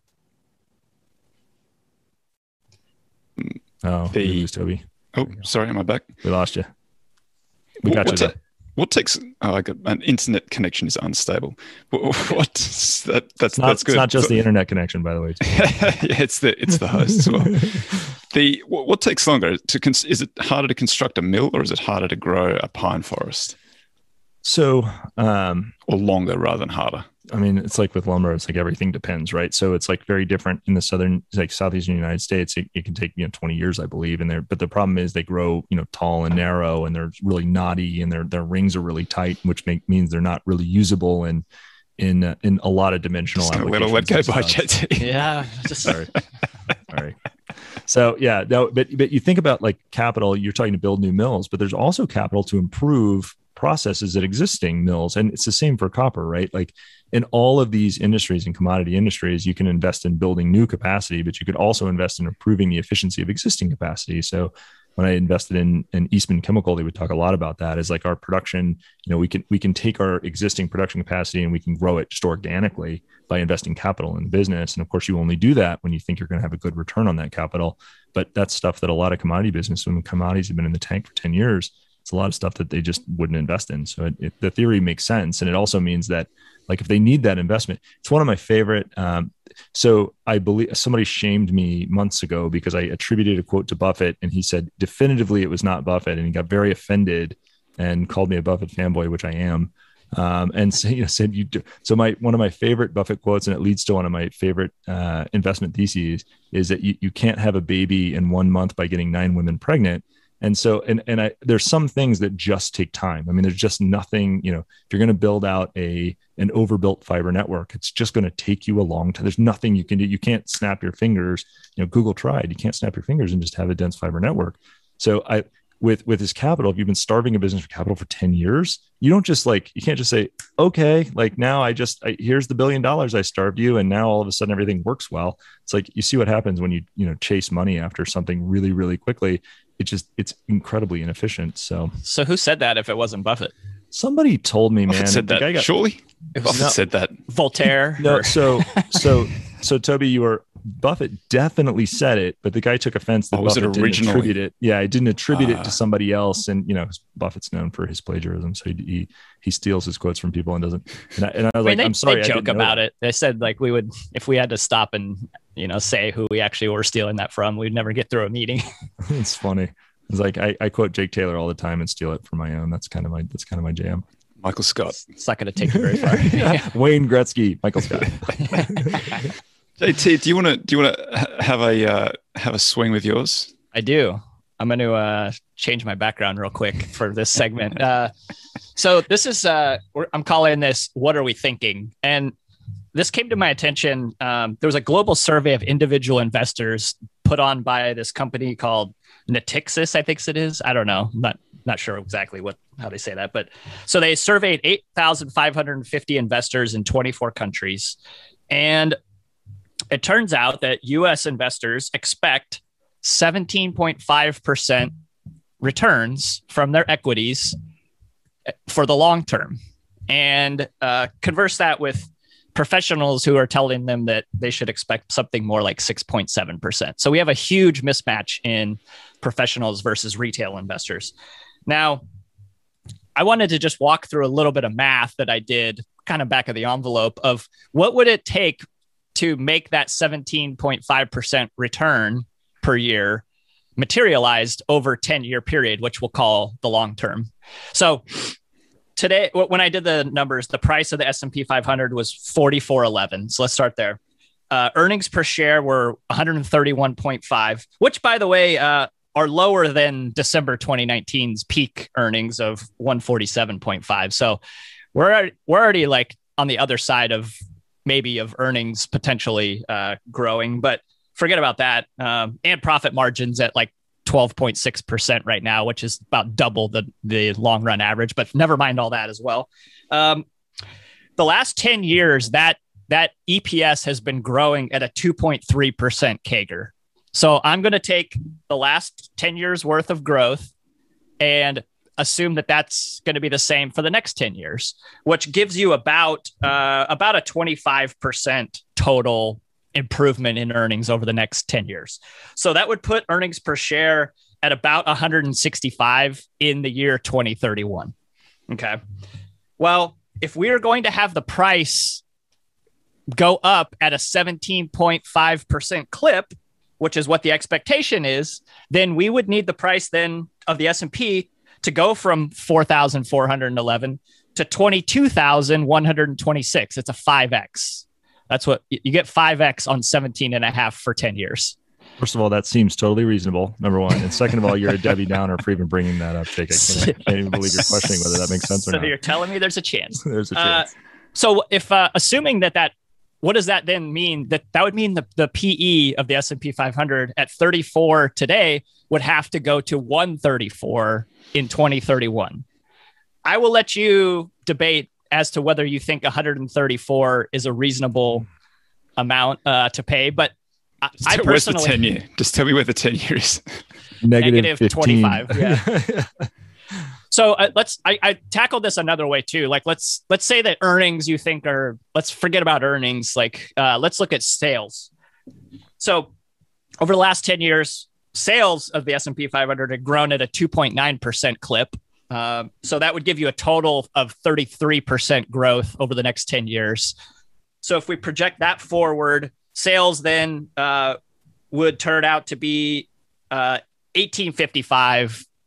Oh, we lose Toby. Oh, sorry. Am I back? We lost you. We got you though. What takes an internet connection is unstable. That's good. It's not just the internet connection, by the way. Yeah, it's the host as well. What takes longer? Is it harder to construct a mill or is it harder to grow a pine forest? So, or longer rather than harder. I mean, it's like with lumber, it's like everything depends, right? So it's like very different in the southeastern United States. It can take 20 years, I believe, but the problem is they grow tall and narrow, and they're really knotty, and their rings are really tight, which means they're not really usable in a lot of dimensional applications. Let go by JT. Yeah, sorry. All right. So yeah, no, but you think about like capital. You're talking to build new mills, but there's also capital to improve processes at existing mills, and it's the same for copper, right? Like in all of these industries and commodity industries, you can invest in building new capacity, but you could also invest in improving the efficiency of existing capacity. So when I invested in Eastman Chemical, they would talk a lot about that as like our production, we can take our existing production capacity and we can grow it just organically by investing capital in the business. And of course, you only do that when you think you're going to have a good return on that capital. But that's stuff that a lot of commodity business, when commodities have been in the tank for 10 years, it's a lot of stuff that they just wouldn't invest in. So the theory makes sense. And it also means that like if they need that investment, it's one of my favorite. So I believe somebody shamed me months ago because I attributed a quote to Buffett and he said definitively it was not Buffett. And he got very offended and called me a Buffett fanboy, which I am. And so, said you do. So one of my favorite Buffett quotes, and it leads to one of my favorite investment theses, is that you can't have a baby in 1 month by getting 9 women pregnant. And so, there's some things that just take time. I mean, there's just nothing, if you're going to build out an overbuilt fiber network, it's just going to take you a long time. There's nothing you can do. You can't snap your fingers. Google tried. You can't snap your fingers and just have a dense fiber network. So with his capital, if you've been starving a business for capital for 10 years, you can't just say, okay, like now here's the $1 billion I starved you. And now all of a sudden everything works well. It's like, you see what happens when you chase money after something really, really quickly. It's incredibly inefficient. So who said that if it wasn't Buffett? Somebody told me, Buffett man. said that. Surely Buffett said that. Voltaire. No, so Toby, Buffett definitely said it, but the guy took offense that was Buffett it originally? didn't attribute it. Yeah, I didn't attribute it to somebody else. And Buffett's known for his plagiarism, so he steals his quotes from people and doesn't. And I was like, I'm sorry, they joke about it. They said like we would, if we had to stop and say who we actually were stealing that from, we'd never get through a meeting. It's funny. It's like I quote Jake Taylor all the time and steal it for my own. That's kind of my jam. Michael Scott. It's not going to take you very far. Yeah. Wayne Gretzky, Michael Scott. JT, do you want to have a swing with yours? I do. I'm going to change my background real quick for this segment. So this is I'm calling this "What Are We Thinking?" And this came to my attention. There was a global survey of individual investors put on by this company called Natixis, I think it is. I don't know. I'm not sure exactly how they say that, but so they surveyed 8,550 investors in 24 countries, and it turns out that U.S. investors expect 17.5% returns from their equities for the long term, and converse that with professionals who are telling them that they should expect something more like 6.7%. So we have a huge mismatch in professionals versus retail investors. Now, I wanted to just walk through a little bit of math that I did kind of back of the envelope of what would it take to make that 17.5% return per year materialized over a 10-year period, which we'll call the long term. So today, when I did the numbers, the price of the S&P 500 was 44.11. So let's start there. Earnings per share were 131.5, which, by the way, are lower than December 2019's peak earnings of 147.5. So we're already like on the other side of earnings potentially growing, but forget about that. And profit margins at like 12.6% right now, which is about double the long run average, but never mind all that as well. The last 10 years, that EPS has been growing at a 2.3% CAGR. So I'm going to take the last 10 years worth of growth and assume that that's going to be the same for the next 10 years, which gives you about a 25% total improvement in earnings over the next 10 years. So that would put earnings per share at about 165 in the year 2031. Okay. Well, if we are going to have the price go up at a 17.5% clip, which is what the expectation is, then we would need the price then of the S&P to go from 4,411 to 22,126. It's a 5X. That's what you get, 5X on 17.5 for 10 years. First of all, that seems totally reasonable, number one. And second of all, you're a Debbie Downer for even bringing that up, Jake. I can't even believe you're questioning whether that makes sense or not. So you're telling me there's a chance. There's a chance. So if assuming that what does that then mean? That would mean the PE of the S&P 500 at 34 today would have to go to 134 in 2031. I will let you debate as to whether you think 134 is a reasonable amount to pay, but I personally... Where's the 10 year? Just tell me where the 10 year is. Negative 25. Yeah. So I tackled this another way too. Like let's say that earnings you think let's forget about earnings. Like let's look at sales. So over the last 10 years, sales of the S&P 500 had grown at a 2.9% clip. So that would give you a total of 33% growth over the next 10 years. So if we project that forward, sales then would turn out to be 1855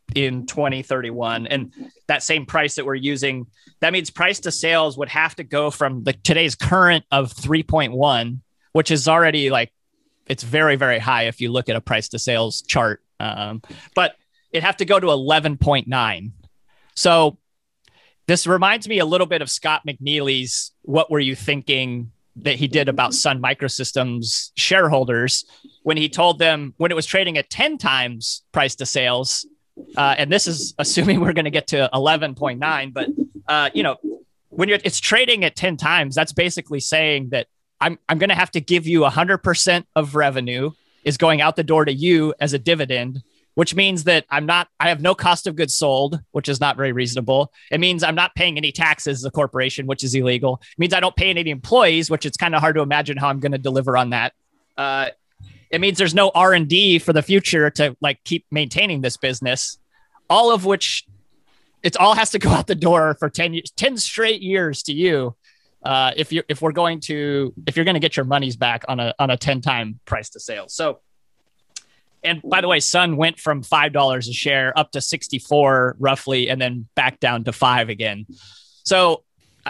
in 2031. And that same price that we're using, that means price to sales would have to go from today's current of 3.1, which is already like, it's very, very high if you look at a price to sales chart. But it'd have to go to 11.9. So this reminds me a little bit of Scott McNealy's "What Were You Thinking?" that he did about Sun Microsystems shareholders when he told them when it was trading at 10 times price to sales. And this is assuming we're going to get to 11.9. But, when it's trading at 10 times, that's basically saying that I'm going to have to give you 100% of revenue is going out the door to you as a dividend, which means that I have no cost of goods sold, which is not very reasonable. It means I'm not paying any taxes as a corporation, which is illegal. It means I don't pay any employees, which it's kind of hard to imagine how I'm going to deliver on that. It means there's no R&D for the future to like keep maintaining this business, all of which it all has to go out the door for 10 years, 10 straight years to you. If you're going to get your monies back on a 10 time price to sales. So, and by the way, Sun went from $5 a share up to 64 roughly, and then back down to 5 again. So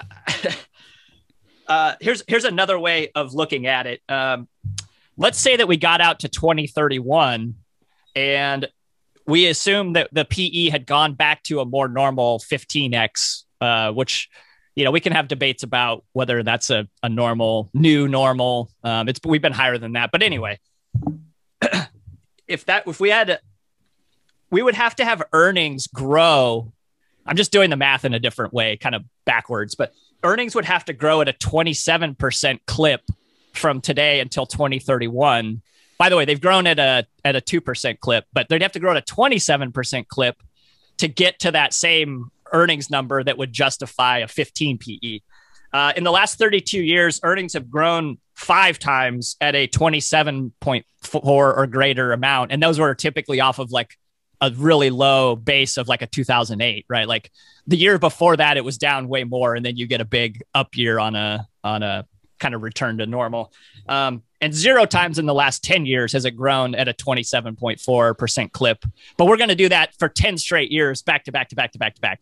here's another way of looking at it. Let's say that we got out to 2031 and we assume that the PE had gone back to a more normal 15x, which, we can have debates about whether that's a new normal. We've been higher than that, but anyway, we would have to have earnings grow. I'm just doing the math in a different way, kind of backwards, but earnings would have to grow at a 27% clip from today until 2031. By the way, they've grown at a 2% clip, but they'd have to grow at a 27% clip to get to that same earnings number that would justify a 15 PE. In the last 32 years, earnings have grown 5 times at a 27.4 or greater amount. And those were typically off of like a really low base of like a 2008, right? Like the year before that, it was down way more. And then you get a big up year on a kind of return to normal. And 0 times in the last 10 years has it grown at a 27.4% clip. But we're going to do that for 10 straight years, back to back to back to back to back.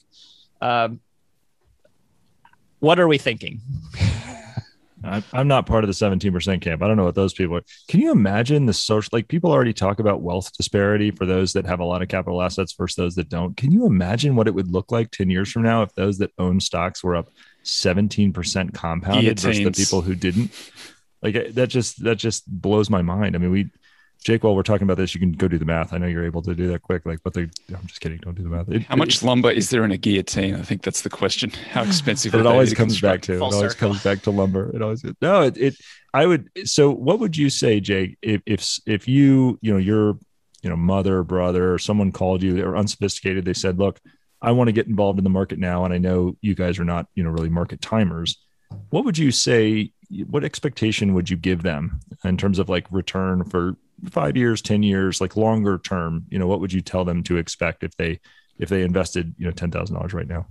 What are we thinking? I'm not part of the 17% camp. I don't know what those people are. Can you imagine the social, like people already talk about wealth disparity for those that have a lot of capital assets versus those that don't. Can you imagine what it would look like 10 years from now if those that own stocks were up 17% compounded versus the people who didn't? Like that just blows my mind. I mean, Jake, while we're talking about this, you can go do the math. I know you're able to do that quick. I'm just kidding. Don't do the math. How much lumber is there in a guillotine? I think that's the question. How expensive? It always comes back to. It always comes back to lumber. It always. No. I would. So, what would you say, Jake, if you your mother, brother, or someone called you, they were unsophisticated. They said, "Look, I want to get involved in the market now, and I know you guys are not really market timers." What would you say? What expectation would you give them in terms of like return for 5 years, 10 years, like longer term? What would you tell them to expect if they invested $10,000 right now?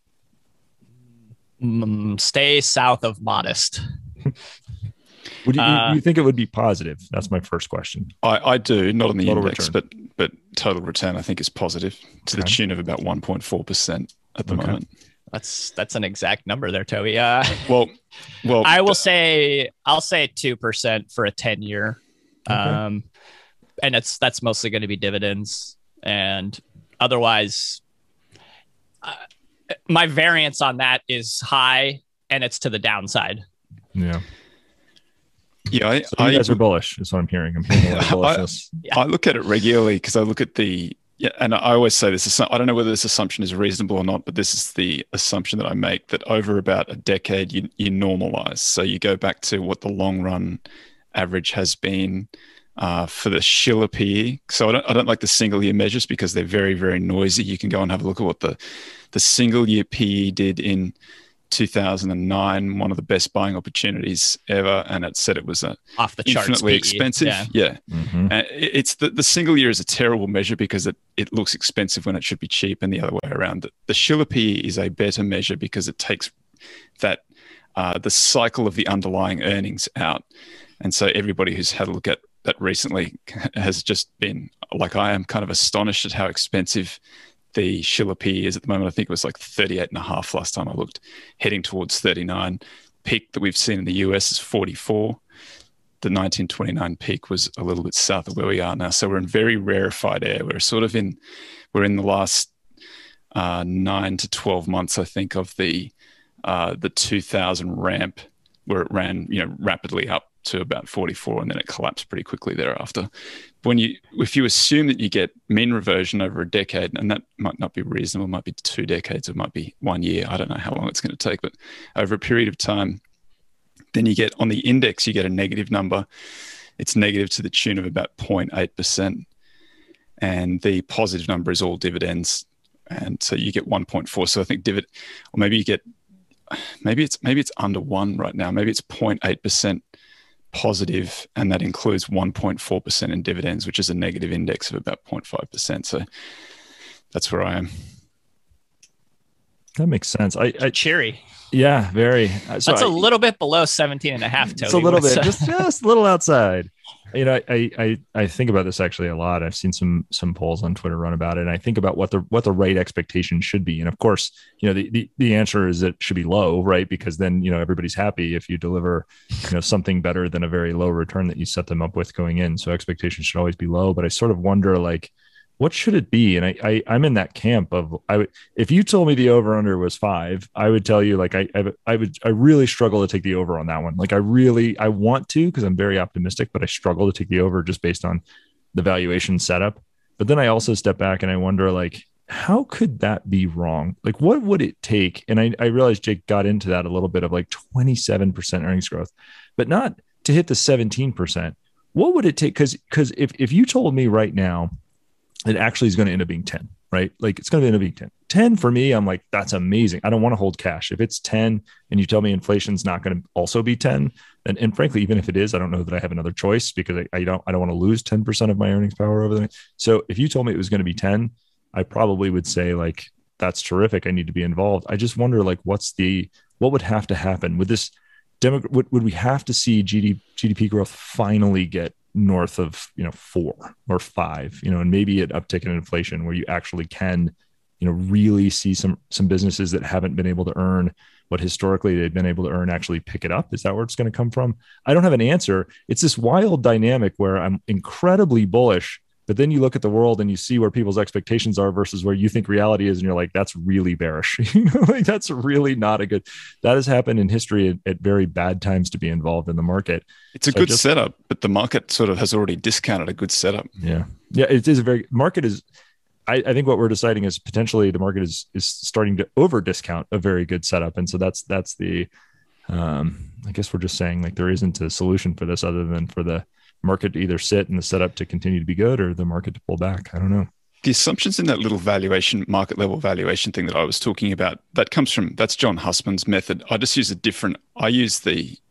Stay south of modest. Would you think it would be positive? That's my first question. I do, not on the Total index, return. but total return I think is positive to the tune of about 1.4% at the moment. That's an exact number there, Toby. Well, I'll say 2% for a 10-year. Okay. And that's mostly going to be dividends, and otherwise my variance on that is high and it's to the downside. Yeah. Yeah. You guys are bullish. That's what I'm hearing. I'm hearing a lot of bullishness. I look at it regularly because I look at and I always say this, I don't know whether this assumption is reasonable or not, but this is the assumption that I make, that over about a decade, you normalize. So you go back to what the long run average has been for the Shiller PE. So I don't like the single year measures because they're very, very noisy. You can go and have a look at what the single year PE did in 2009, one of the best buying opportunities ever, and it said it was off the charts infinitely PE. expensive. Yeah. Mm-hmm. It's the single year is a terrible measure because it looks expensive when it should be cheap, and the other way around. The Shiller PE is a better measure because it takes that the cycle of the underlying earnings out. And so everybody who's had a look at that recently has just been like, I am kind of astonished at how expensive the Shiller PE is at the moment. I think it was like 38.5 last time I looked, heading towards 39. Peak that we've seen in the US is 44. The 1929 peak was a little bit south of where we are now. So we're in very rarefied air. We're in the last 9 to 12 months, I think, of the 2000 ramp, where it ran, rapidly up to about 44, and then it collapsed pretty quickly thereafter. If you assume that you get mean reversion over a decade, and that might not be reasonable, it might be 2 decades, it might be 1 year, I don't know how long it's going to take, but over a period of time, then you get, on the index, you get a negative number. It's negative to the tune of about 0.8%, and the positive number is all dividends, and so you get 1.4. So I think or maybe it's under 1 right now. Maybe it's 0.8% positive, and that includes 1.4% in dividends, which is a negative index of about 0.5%. So that's where I am. That makes sense. Cheery. Yeah, very. That's a little bit below 17.5, Toby. It's a little bit, just a little outside. I think about this actually a lot. I've seen some polls on Twitter run about it, and I think about what the right expectation should be. And of course, the answer is it should be low, right? Because then everybody's happy if you deliver something better than a very low return that you set them up with going in. So expectations should always be low. But I sort of wonder, like, what should it be? And I'm in that camp of, if you told me the over under was 5, I would tell you, like, I really struggle to take the over on that one. Like, I want to, because I'm very optimistic, but I struggle to take the over just based on the valuation setup. But then I also step back and I wonder, like, how could that be wrong? Like, what would it take? And I realized Jake got into that a little bit of, like, 27% earnings growth, but not to hit the 17%. What would it take? Because if you told me right now, it actually is going to end up being 10, right? Like, it's going to end up being 10. 10 for me, I'm like, that's amazing. I don't want to hold cash. If it's 10 and you tell me inflation's not going to also be 10, and frankly, even if it is, I don't know that I have another choice, because I don't want to lose 10% of my earnings power over the next. So if you told me it was going to be 10, I probably would say, like, that's terrific. I need to be involved. I just wonder, like, what would have to happen with this? Would we have to see GDP growth finally get north of 4 or 5, and maybe an uptick in inflation where you actually can really see some businesses that haven't been able to earn what historically they've been able to earn actually pick it up? Is that where it's going to come from? I don't have an answer. It's this wild dynamic where I'm incredibly bullish, but then you look at the world and you see where people's expectations are versus where you think reality is, and you're like, that's really bearish. Like, that's really not a good. That has happened in history at very bad times to be involved in the market. It's a good setup, but the market sort of has already discounted a good setup. Yeah, it is market is. I think what we're deciding is potentially the market is starting to over discount a very good setup, and so that's the. I guess we're just saying, like, there isn't a solution for this other than for the market to either sit and the setup to continue to be good, or the market to pull back. I don't know. The assumptions in that little market level valuation thing that I was talking about, that's John Hussman's method. I just use I use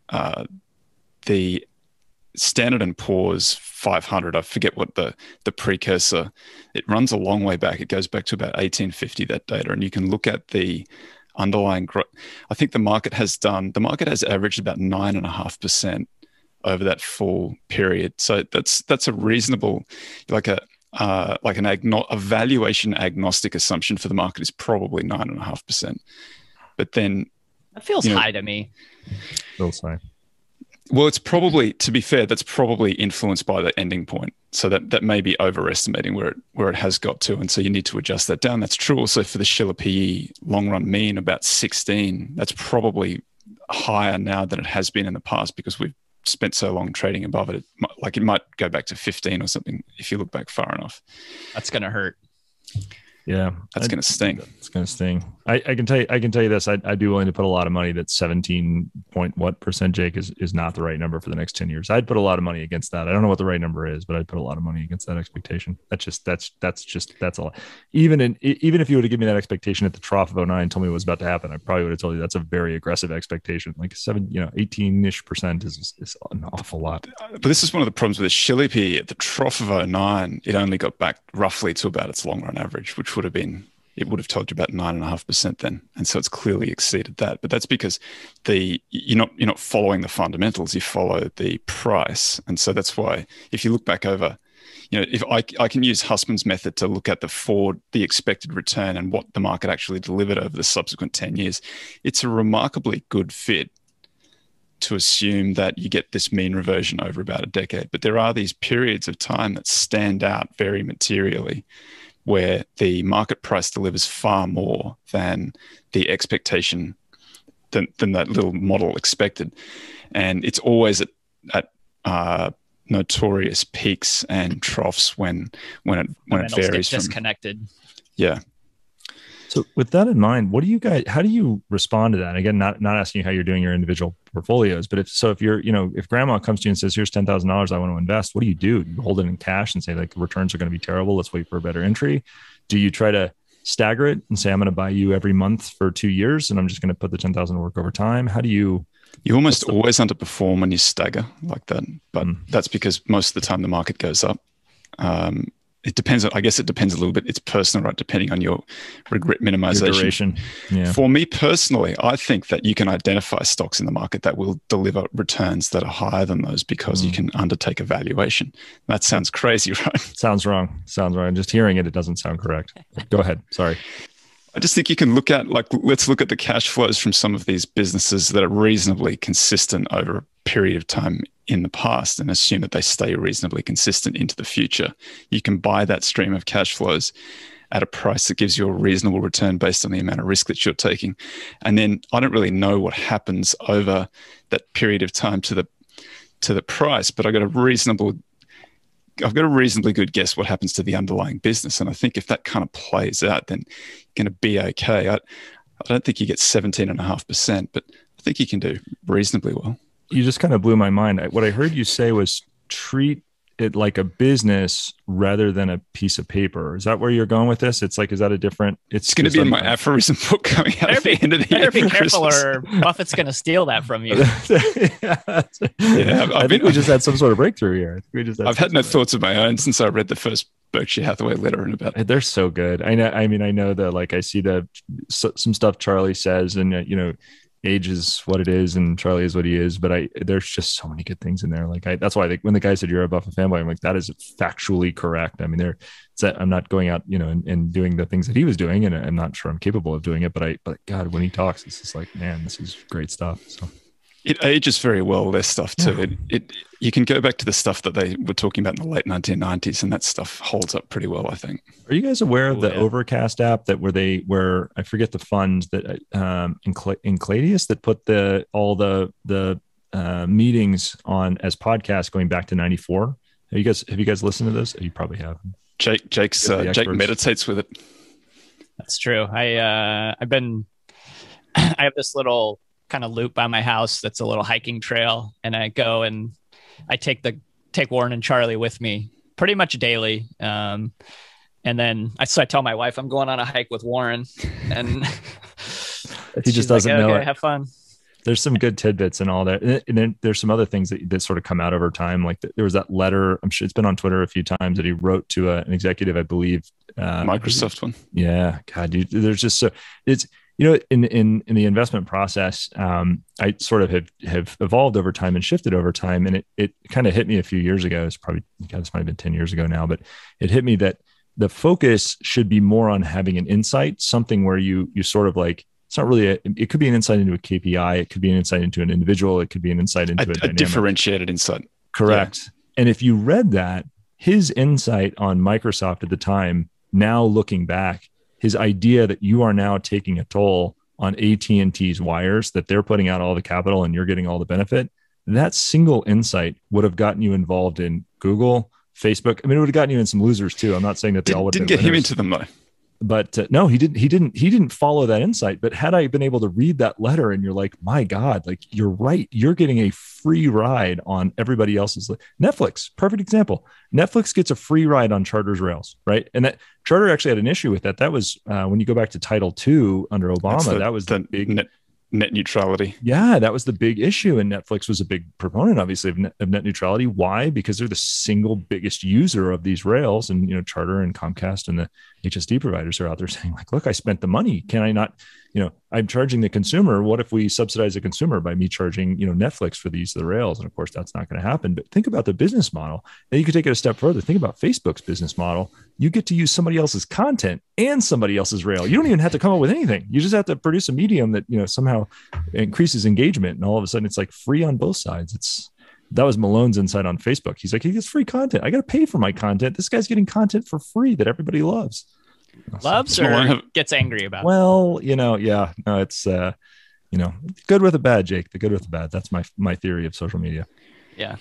the Standard & Poor's 500. I forget what the precursor. It runs a long way back. It goes back to about 1850, that data, and you can look at the underlying growth. I think the market has averaged about 9.5% over that full period. So that's a reasonable, a valuation agnostic assumption for the market is probably 9.5%. But then that feels high to me. Feels high. Well, it's probably, to be fair, that's probably influenced by the ending point. So that may be overestimating where it has got to. And so you need to adjust that down. That's true also for the Shiller PE long run mean, about 16. That's probably higher now than it has been in the past because we've spent so long trading above it. It might go back to 15 or something if you look back far enough. That's going to hurt. Yeah, that's going to sting. It's going to sting. I can tell you this. I'd be willing to put a lot of money that 17 point what percent, Jake, is not the right number for the next 10 years. I'd put a lot of money against that. I don't know what the right number is, but I'd put a lot of money against that expectation. That's a lot. Even if you were to give me that expectation at the trough of 2009, told me what was about to happen, I probably would have told you that's a very aggressive expectation. Like 18-ish% is an awful lot. But this is one of the problems with the Shiller PE. At the trough of 2009, it only got back roughly to about its long run average, which would have been it would have told you about 9.5% then. And so it's clearly exceeded that. But that's because you're not following the fundamentals, you follow the price. And so that's why if you look back over, if I can use Husband's method to look at the expected return and what the market actually delivered over the subsequent 10 years, it's a remarkably good fit to assume that you get this mean reversion over about a decade. But there are these periods of time that stand out very materially where the market price delivers far more than the expectation, than that little model expected. And it's always at notorious peaks and troughs when it varies get disconnected. Yeah. So with that in mind, how do you respond to that? Again, not asking you how you're doing your individual portfolios, but if grandma comes to you and says, here's $10,000 I want to invest, what do? You hold it in cash and say like returns are going to be terrible, let's wait for a better entry? Do you try to stagger it and say, I'm going to buy you every month for 2 years and I'm just going to put the 10,000 to work over time? How do you? You almost always underperform when you stagger like that, but that's because most of the time the market goes up. It depends. I guess it depends a little bit. It's personal, right? Depending on your regret minimization. Your duration. Yeah. For me personally, I think that you can identify stocks in the market that will deliver returns that are higher than those because you can undertake a valuation. That sounds crazy, right? Sounds wrong. Just hearing it doesn't sound correct. Go ahead. Sorry. I just think you can look at, let's look at the cash flows from some of these businesses that are reasonably consistent over a period of time in the past and assume that they stay reasonably consistent into the future. You can buy that stream of cash flows at a price that gives you a reasonable return based on the amount of risk that you're taking. And then I don't really know what happens over that period of time to the price, but I've got a reasonably good guess what happens to the underlying business. And I think if that kind of plays out, then you're going to be okay. I don't think you get 17.5%, but I think you can do reasonably well. You just kind of blew my mind. What I heard you say was treat it like a business rather than a piece of paper. Is that where you're going with this? It's like, is that a different? It's going to be in my aphorism book coming out at the end of the year. Better be careful or Buffett's going to steal that from you. I think we just had some sort of breakthrough here. I've had no thoughts of my own since I read the first Berkshire Hathaway letter in about. They're so good. I know that like I see some stuff Charlie says and, age is what it is and Charlie is what he is, but there's just so many good things in there. Like that's why when the guy said you're a Buffett fanboy, I'm like, that is factually correct. I mean, I'm not going out, and doing the things that he was doing, and I'm not sure I'm capable of doing it, but God, when he talks, it's just like, man, this is great stuff. So it ages very well, their stuff too. Yeah. You can go back to the stuff that they were talking about in the late 1990s, and that stuff holds up pretty well, I think. Are you guys aware of the Overcast app where I forget the fund that Encladius that put all the meetings on as podcasts going back to 94? Have you guys listened to this? You probably have. Jake meditates with it. That's true. I have this little kind of loop by my house that's a little hiking trail, and I go and I take Warren and Charlie with me pretty much daily. And then I tell my wife I'm going on a hike with Warren, and he just doesn't know it. Have fun. There's some good tidbits and all that. And then there's some other things that sort of come out over time. Like there was that letter, I'm sure it's been on Twitter a few times, that he wrote to an executive, I believe. Microsoft one. Yeah. God, dude, there's just it's, in the investment process, I sort of have evolved over time and shifted over time. And it kind of hit me a few years ago. It's probably, this might have been 10 years ago now, but it hit me that the focus should be more on having an insight, something where you sort of like, it's not really it could be an insight into a KPI. It could be an insight into an individual. It could be an insight into a differentiated insight. Correct. Yeah. And if you read that, his insight on Microsoft at the time, now looking back, his idea that you are now taking a toll on AT&T's wires, that they're putting out all the capital and you're getting all the benefit, that single insight would have gotten you involved in Google, Facebook. I mean, it would have gotten you in some losers too. I'm not saying that they all would have didn't get him into them though. But no, he didn't follow that insight. But had I been able to read that letter and you're like, my God, like you're right. You're getting a free ride on everybody else's. Netflix, perfect example. Netflix gets a free ride on Charter's rails, right? And that Charter actually had an issue with that. That was when you go back to Title II under Obama, that was the big net neutrality. Yeah, that was the big issue. And Netflix was a big proponent, obviously, of net neutrality. Why? Because they're the single biggest user of these rails. And, Charter and Comcast and the HSD providers are out there saying, like, look, I spent the money. Can I not, I'm charging the consumer. What if we subsidize the consumer by me charging, Netflix for the use of the rails? And of course, that's not going to happen. But think about the business model. And you could take it a step further. Think about Facebook's business model. You get to use somebody else's content and somebody else's rail. You don't even have to come up with anything. You just have to produce a medium that, somehow increases engagement. And all of a sudden it's like free on both sides. That was Malone's insight on Facebook. He's like, he gets free content. I got to pay for my content. This guy's getting content for free that everybody loves. Loves or gets angry about? Well, yeah, no, it's, good with the bad, Jake, the good with the bad. That's my theory of social media. Yeah.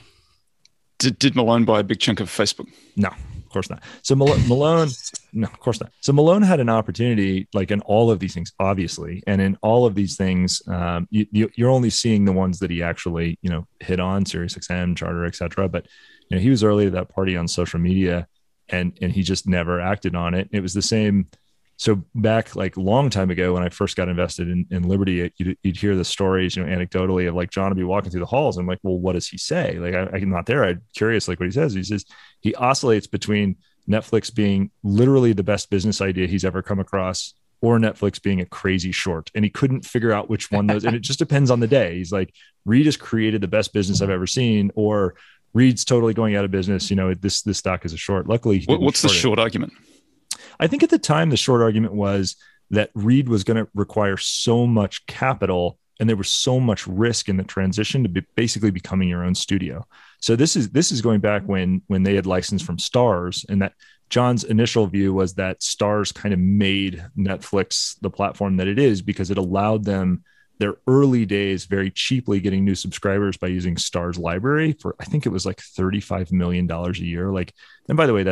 Did Malone buy a big chunk of Facebook? No, of course not. So Malone, no, of course not. So Malone had an opportunity, like in all of these things, obviously, and in all of these things, you're only seeing the ones that he actually, hit on, SiriusXM, Charter, etc. But he was early to that party on social media, and he just never acted on it. It was the same. So back like a long time ago, when I first got invested in Liberty, you'd hear the stories, anecdotally of like John would be walking through the halls. And I'm like, well, what does he say? Like, I'm not there. I'm curious, like what he says. He says he oscillates between Netflix being literally the best business idea he's ever come across, or Netflix being a crazy short. And he couldn't figure out which one those. And it just depends on the day. He's like, Reed has created the best business I've ever seen, or Reed's totally going out of business. This stock is a short. Luckily, what's the short argument? I think at the time, the short argument was that Reed was going to require so much capital and there was so much risk in the transition to basically becoming your own studio. So this is going back when they had licensed from Starz, and that John's initial view was that Starz kind of made Netflix the platform that it is because it allowed them their early days very cheaply getting new subscribers by using Starz library for, I think it was like $35 million a year. Like, and by the way,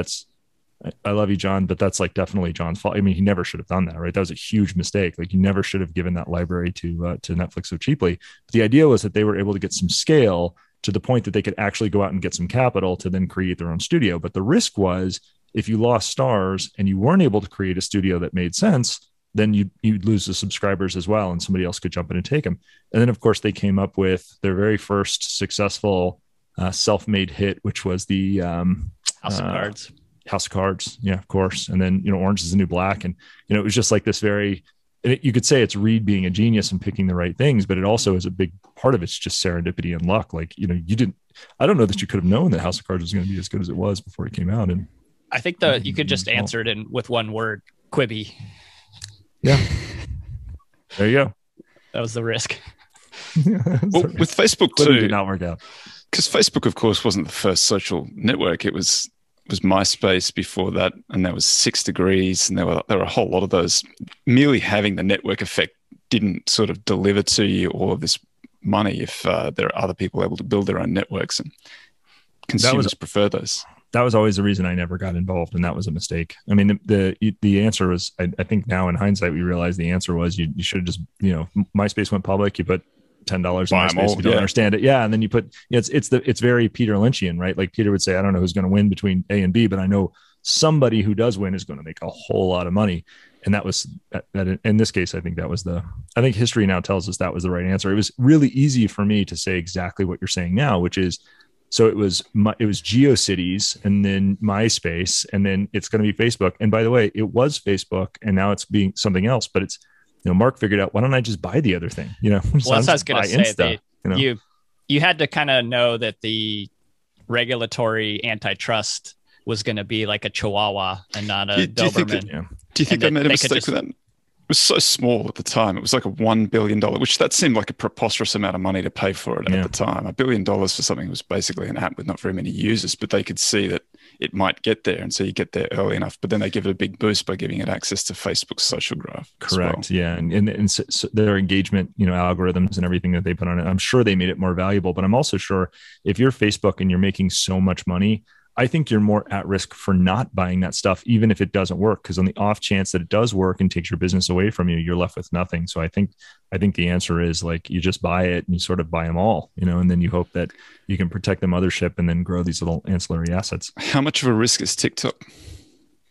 I love you, John, but that's like definitely John's fault. I mean, he never should have done that, right? That was a huge mistake. Like, you never should have given that library to Netflix so cheaply. But the idea was that they were able to get some scale to the point that they could actually go out and get some capital to then create their own studio. But the risk was, if you lost Starz and you weren't able to create a studio that made sense, then you'd lose the subscribers as well, and somebody else could jump in and take them. And then, of course, they came up with their very first successful self-made hit, which was the House of Cards. House of Cards. Yeah, of course. And then, Orange is the New Black. And, it was just like this you could say it's Reed being a genius and picking the right things, but it also is a big part of it's just serendipity and luck. Like, I don't know that you could have known that House of Cards was going to be as good as it was before it came out. And I think you could just answer it with one word: Quibi. Yeah. There you go. That was the risk. Well, with Facebook too, Quibi did not work out. Because Facebook, of course, wasn't the first social network. It was MySpace before that, and there was 6 Degrees, and there were a whole lot of those. Merely having the network effect didn't sort of deliver to you all of this money if there are other people able to build their own networks, and consumers prefer those. That was always the reason I never got involved, and that was a mistake. I mean, the answer was, I think now in hindsight we realize the answer was you should have just, MySpace went public, you put $10 in MySpace if you don't understand it. Yeah. And then you put, it's very Peter Lynchian, right? Like Peter would say, I don't know who's going to win between A and B, but I know somebody who does win is going to make a whole lot of money. And that was that in this case, I think history now tells us that was the right answer. It was really easy for me to say exactly what you're saying now, which is, so it was GeoCities and then MySpace, and then it's going to be Facebook. And by the way, it was Facebook and now it's being something else, but it's, Mark figured out, why don't I just buy the other thing? Well, that's what I was going to say. You had to kind of know that the regulatory antitrust was going to be like a Chihuahua and not a Doberman. Do you think they made a mistake with that? It was so small at the time. It was like a $1 billion, which that seemed like a preposterous amount of money to pay for it at the time. $1 billion for something was basically an app with not very many users, but they could see that it might get there. And so you get there early enough, but then they give it a big boost by giving it access to Facebook's social graph. Correct. Well. Yeah. And so their engagement, algorithms and everything that they put on it, I'm sure they made it more valuable, but I'm also sure if you're Facebook and you're making so much money, I think you're more at risk for not buying that stuff, even if it doesn't work. Because on the off chance that it does work and takes your business away from you, you're left with nothing. So I think the answer is like, you just buy it and you sort of buy them all, and then you hope that you can protect the mothership and then grow these little ancillary assets. How much of a risk is TikTok?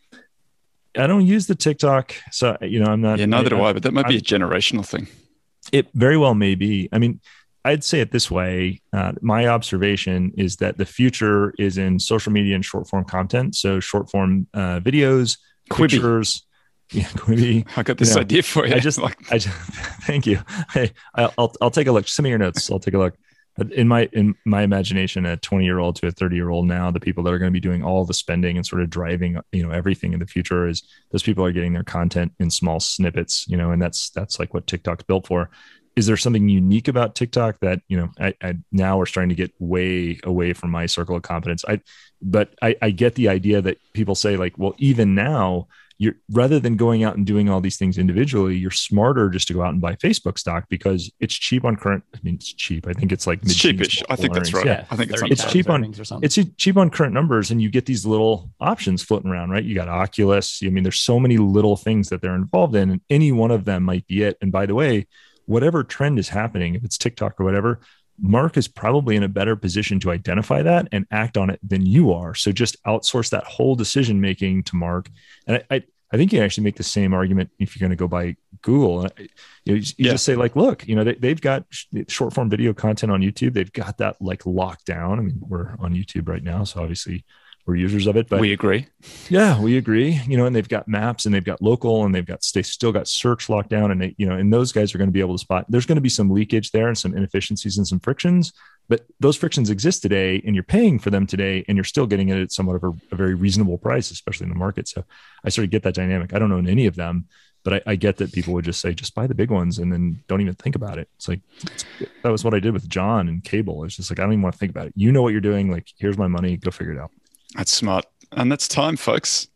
I don't use the TikTok, so I'm not. Yeah, neither do I. But that might be a generational thing. It very well may be. I mean, I'd say it this way. My observation is that the future is in social media and short form content. So short form videos, Quibi. pictures. Yeah, Quibi. I got this idea for you. I just thank you. Hey, I'll take a look. Send me your notes. I'll take a look. But in my imagination, a 20-year-old to a 30-year-old now, the people that are going to be doing all the spending and sort of driving, everything in the future is those people are getting their content in small snippets, and that's like what TikTok's built for. Is there something unique about TikTok that, I now are starting to get way away from my circle of competence? But I get the idea that people say like, well, even now, you're rather than going out and doing all these things individually, you're smarter just to go out and buy Facebook stock because it's cheap on current. I mean, it's cheap. I think it's like it's cheapish. I think that's right. Yeah, I think it's cheap on current numbers, and you get these little options floating around, right? You got Oculus. I mean, there's so many little things that they're involved in, and any one of them might be it. And by the way, whatever trend is happening, if it's TikTok or whatever, Mark is probably in a better position to identify that and act on it than you are. So just outsource that whole decision making to Mark. And I think you can actually make the same argument if you're going to go by Google. You just say like, look, they've got short form video content on YouTube. They've got that like locked down. I mean, we're on YouTube right now, so obviously we're users of it, but we agree. Yeah, we agree. And they've got maps and they've got local and they still got search locked down, and and those guys are going to be able to spot. There's going to be some leakage there and some inefficiencies and some frictions, but those frictions exist today, and you're paying for them today, and you're still getting it at somewhat of a very reasonable price, especially in the market. So I sort of get that dynamic. I don't own any of them, but I get that people would just say, just buy the big ones and then don't even think about it. It's like, that was what I did with John and cable. It's just like, I don't even want to think about it. You know what you're doing. Like, here's my money, go figure it out. That's smart. And that's time, folks.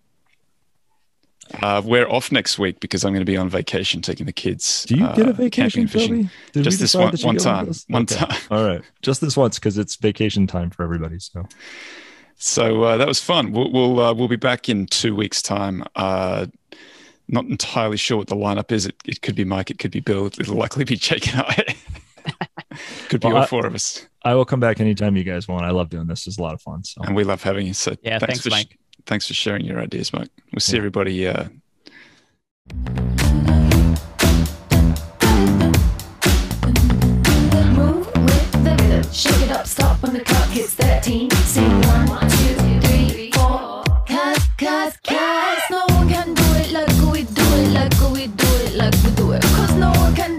We're off next week because I'm going to be on vacation taking the kids. Do you get a vacation, Toby? Just this one time. One time. All right. Just this once because it's vacation time for everybody. So that was fun. We'll be back in 2 weeks' time. Not entirely sure what the lineup is. It could be Mike. It could be Bill. It'll likely be Jake and I. Could be all four of us. I will come back anytime you guys want. I love doing this. It's a lot of fun. So. And we love having you. So yeah, thanks Mike. Thanks for sharing your ideas, Mike. We'll see everybody. Move with the rhythm. Shake it up, stop when the clock hits 13. Sing 1, 2, 3, 4. Cause no one can do it like we do it, like we do it, like we do it. Cause no one can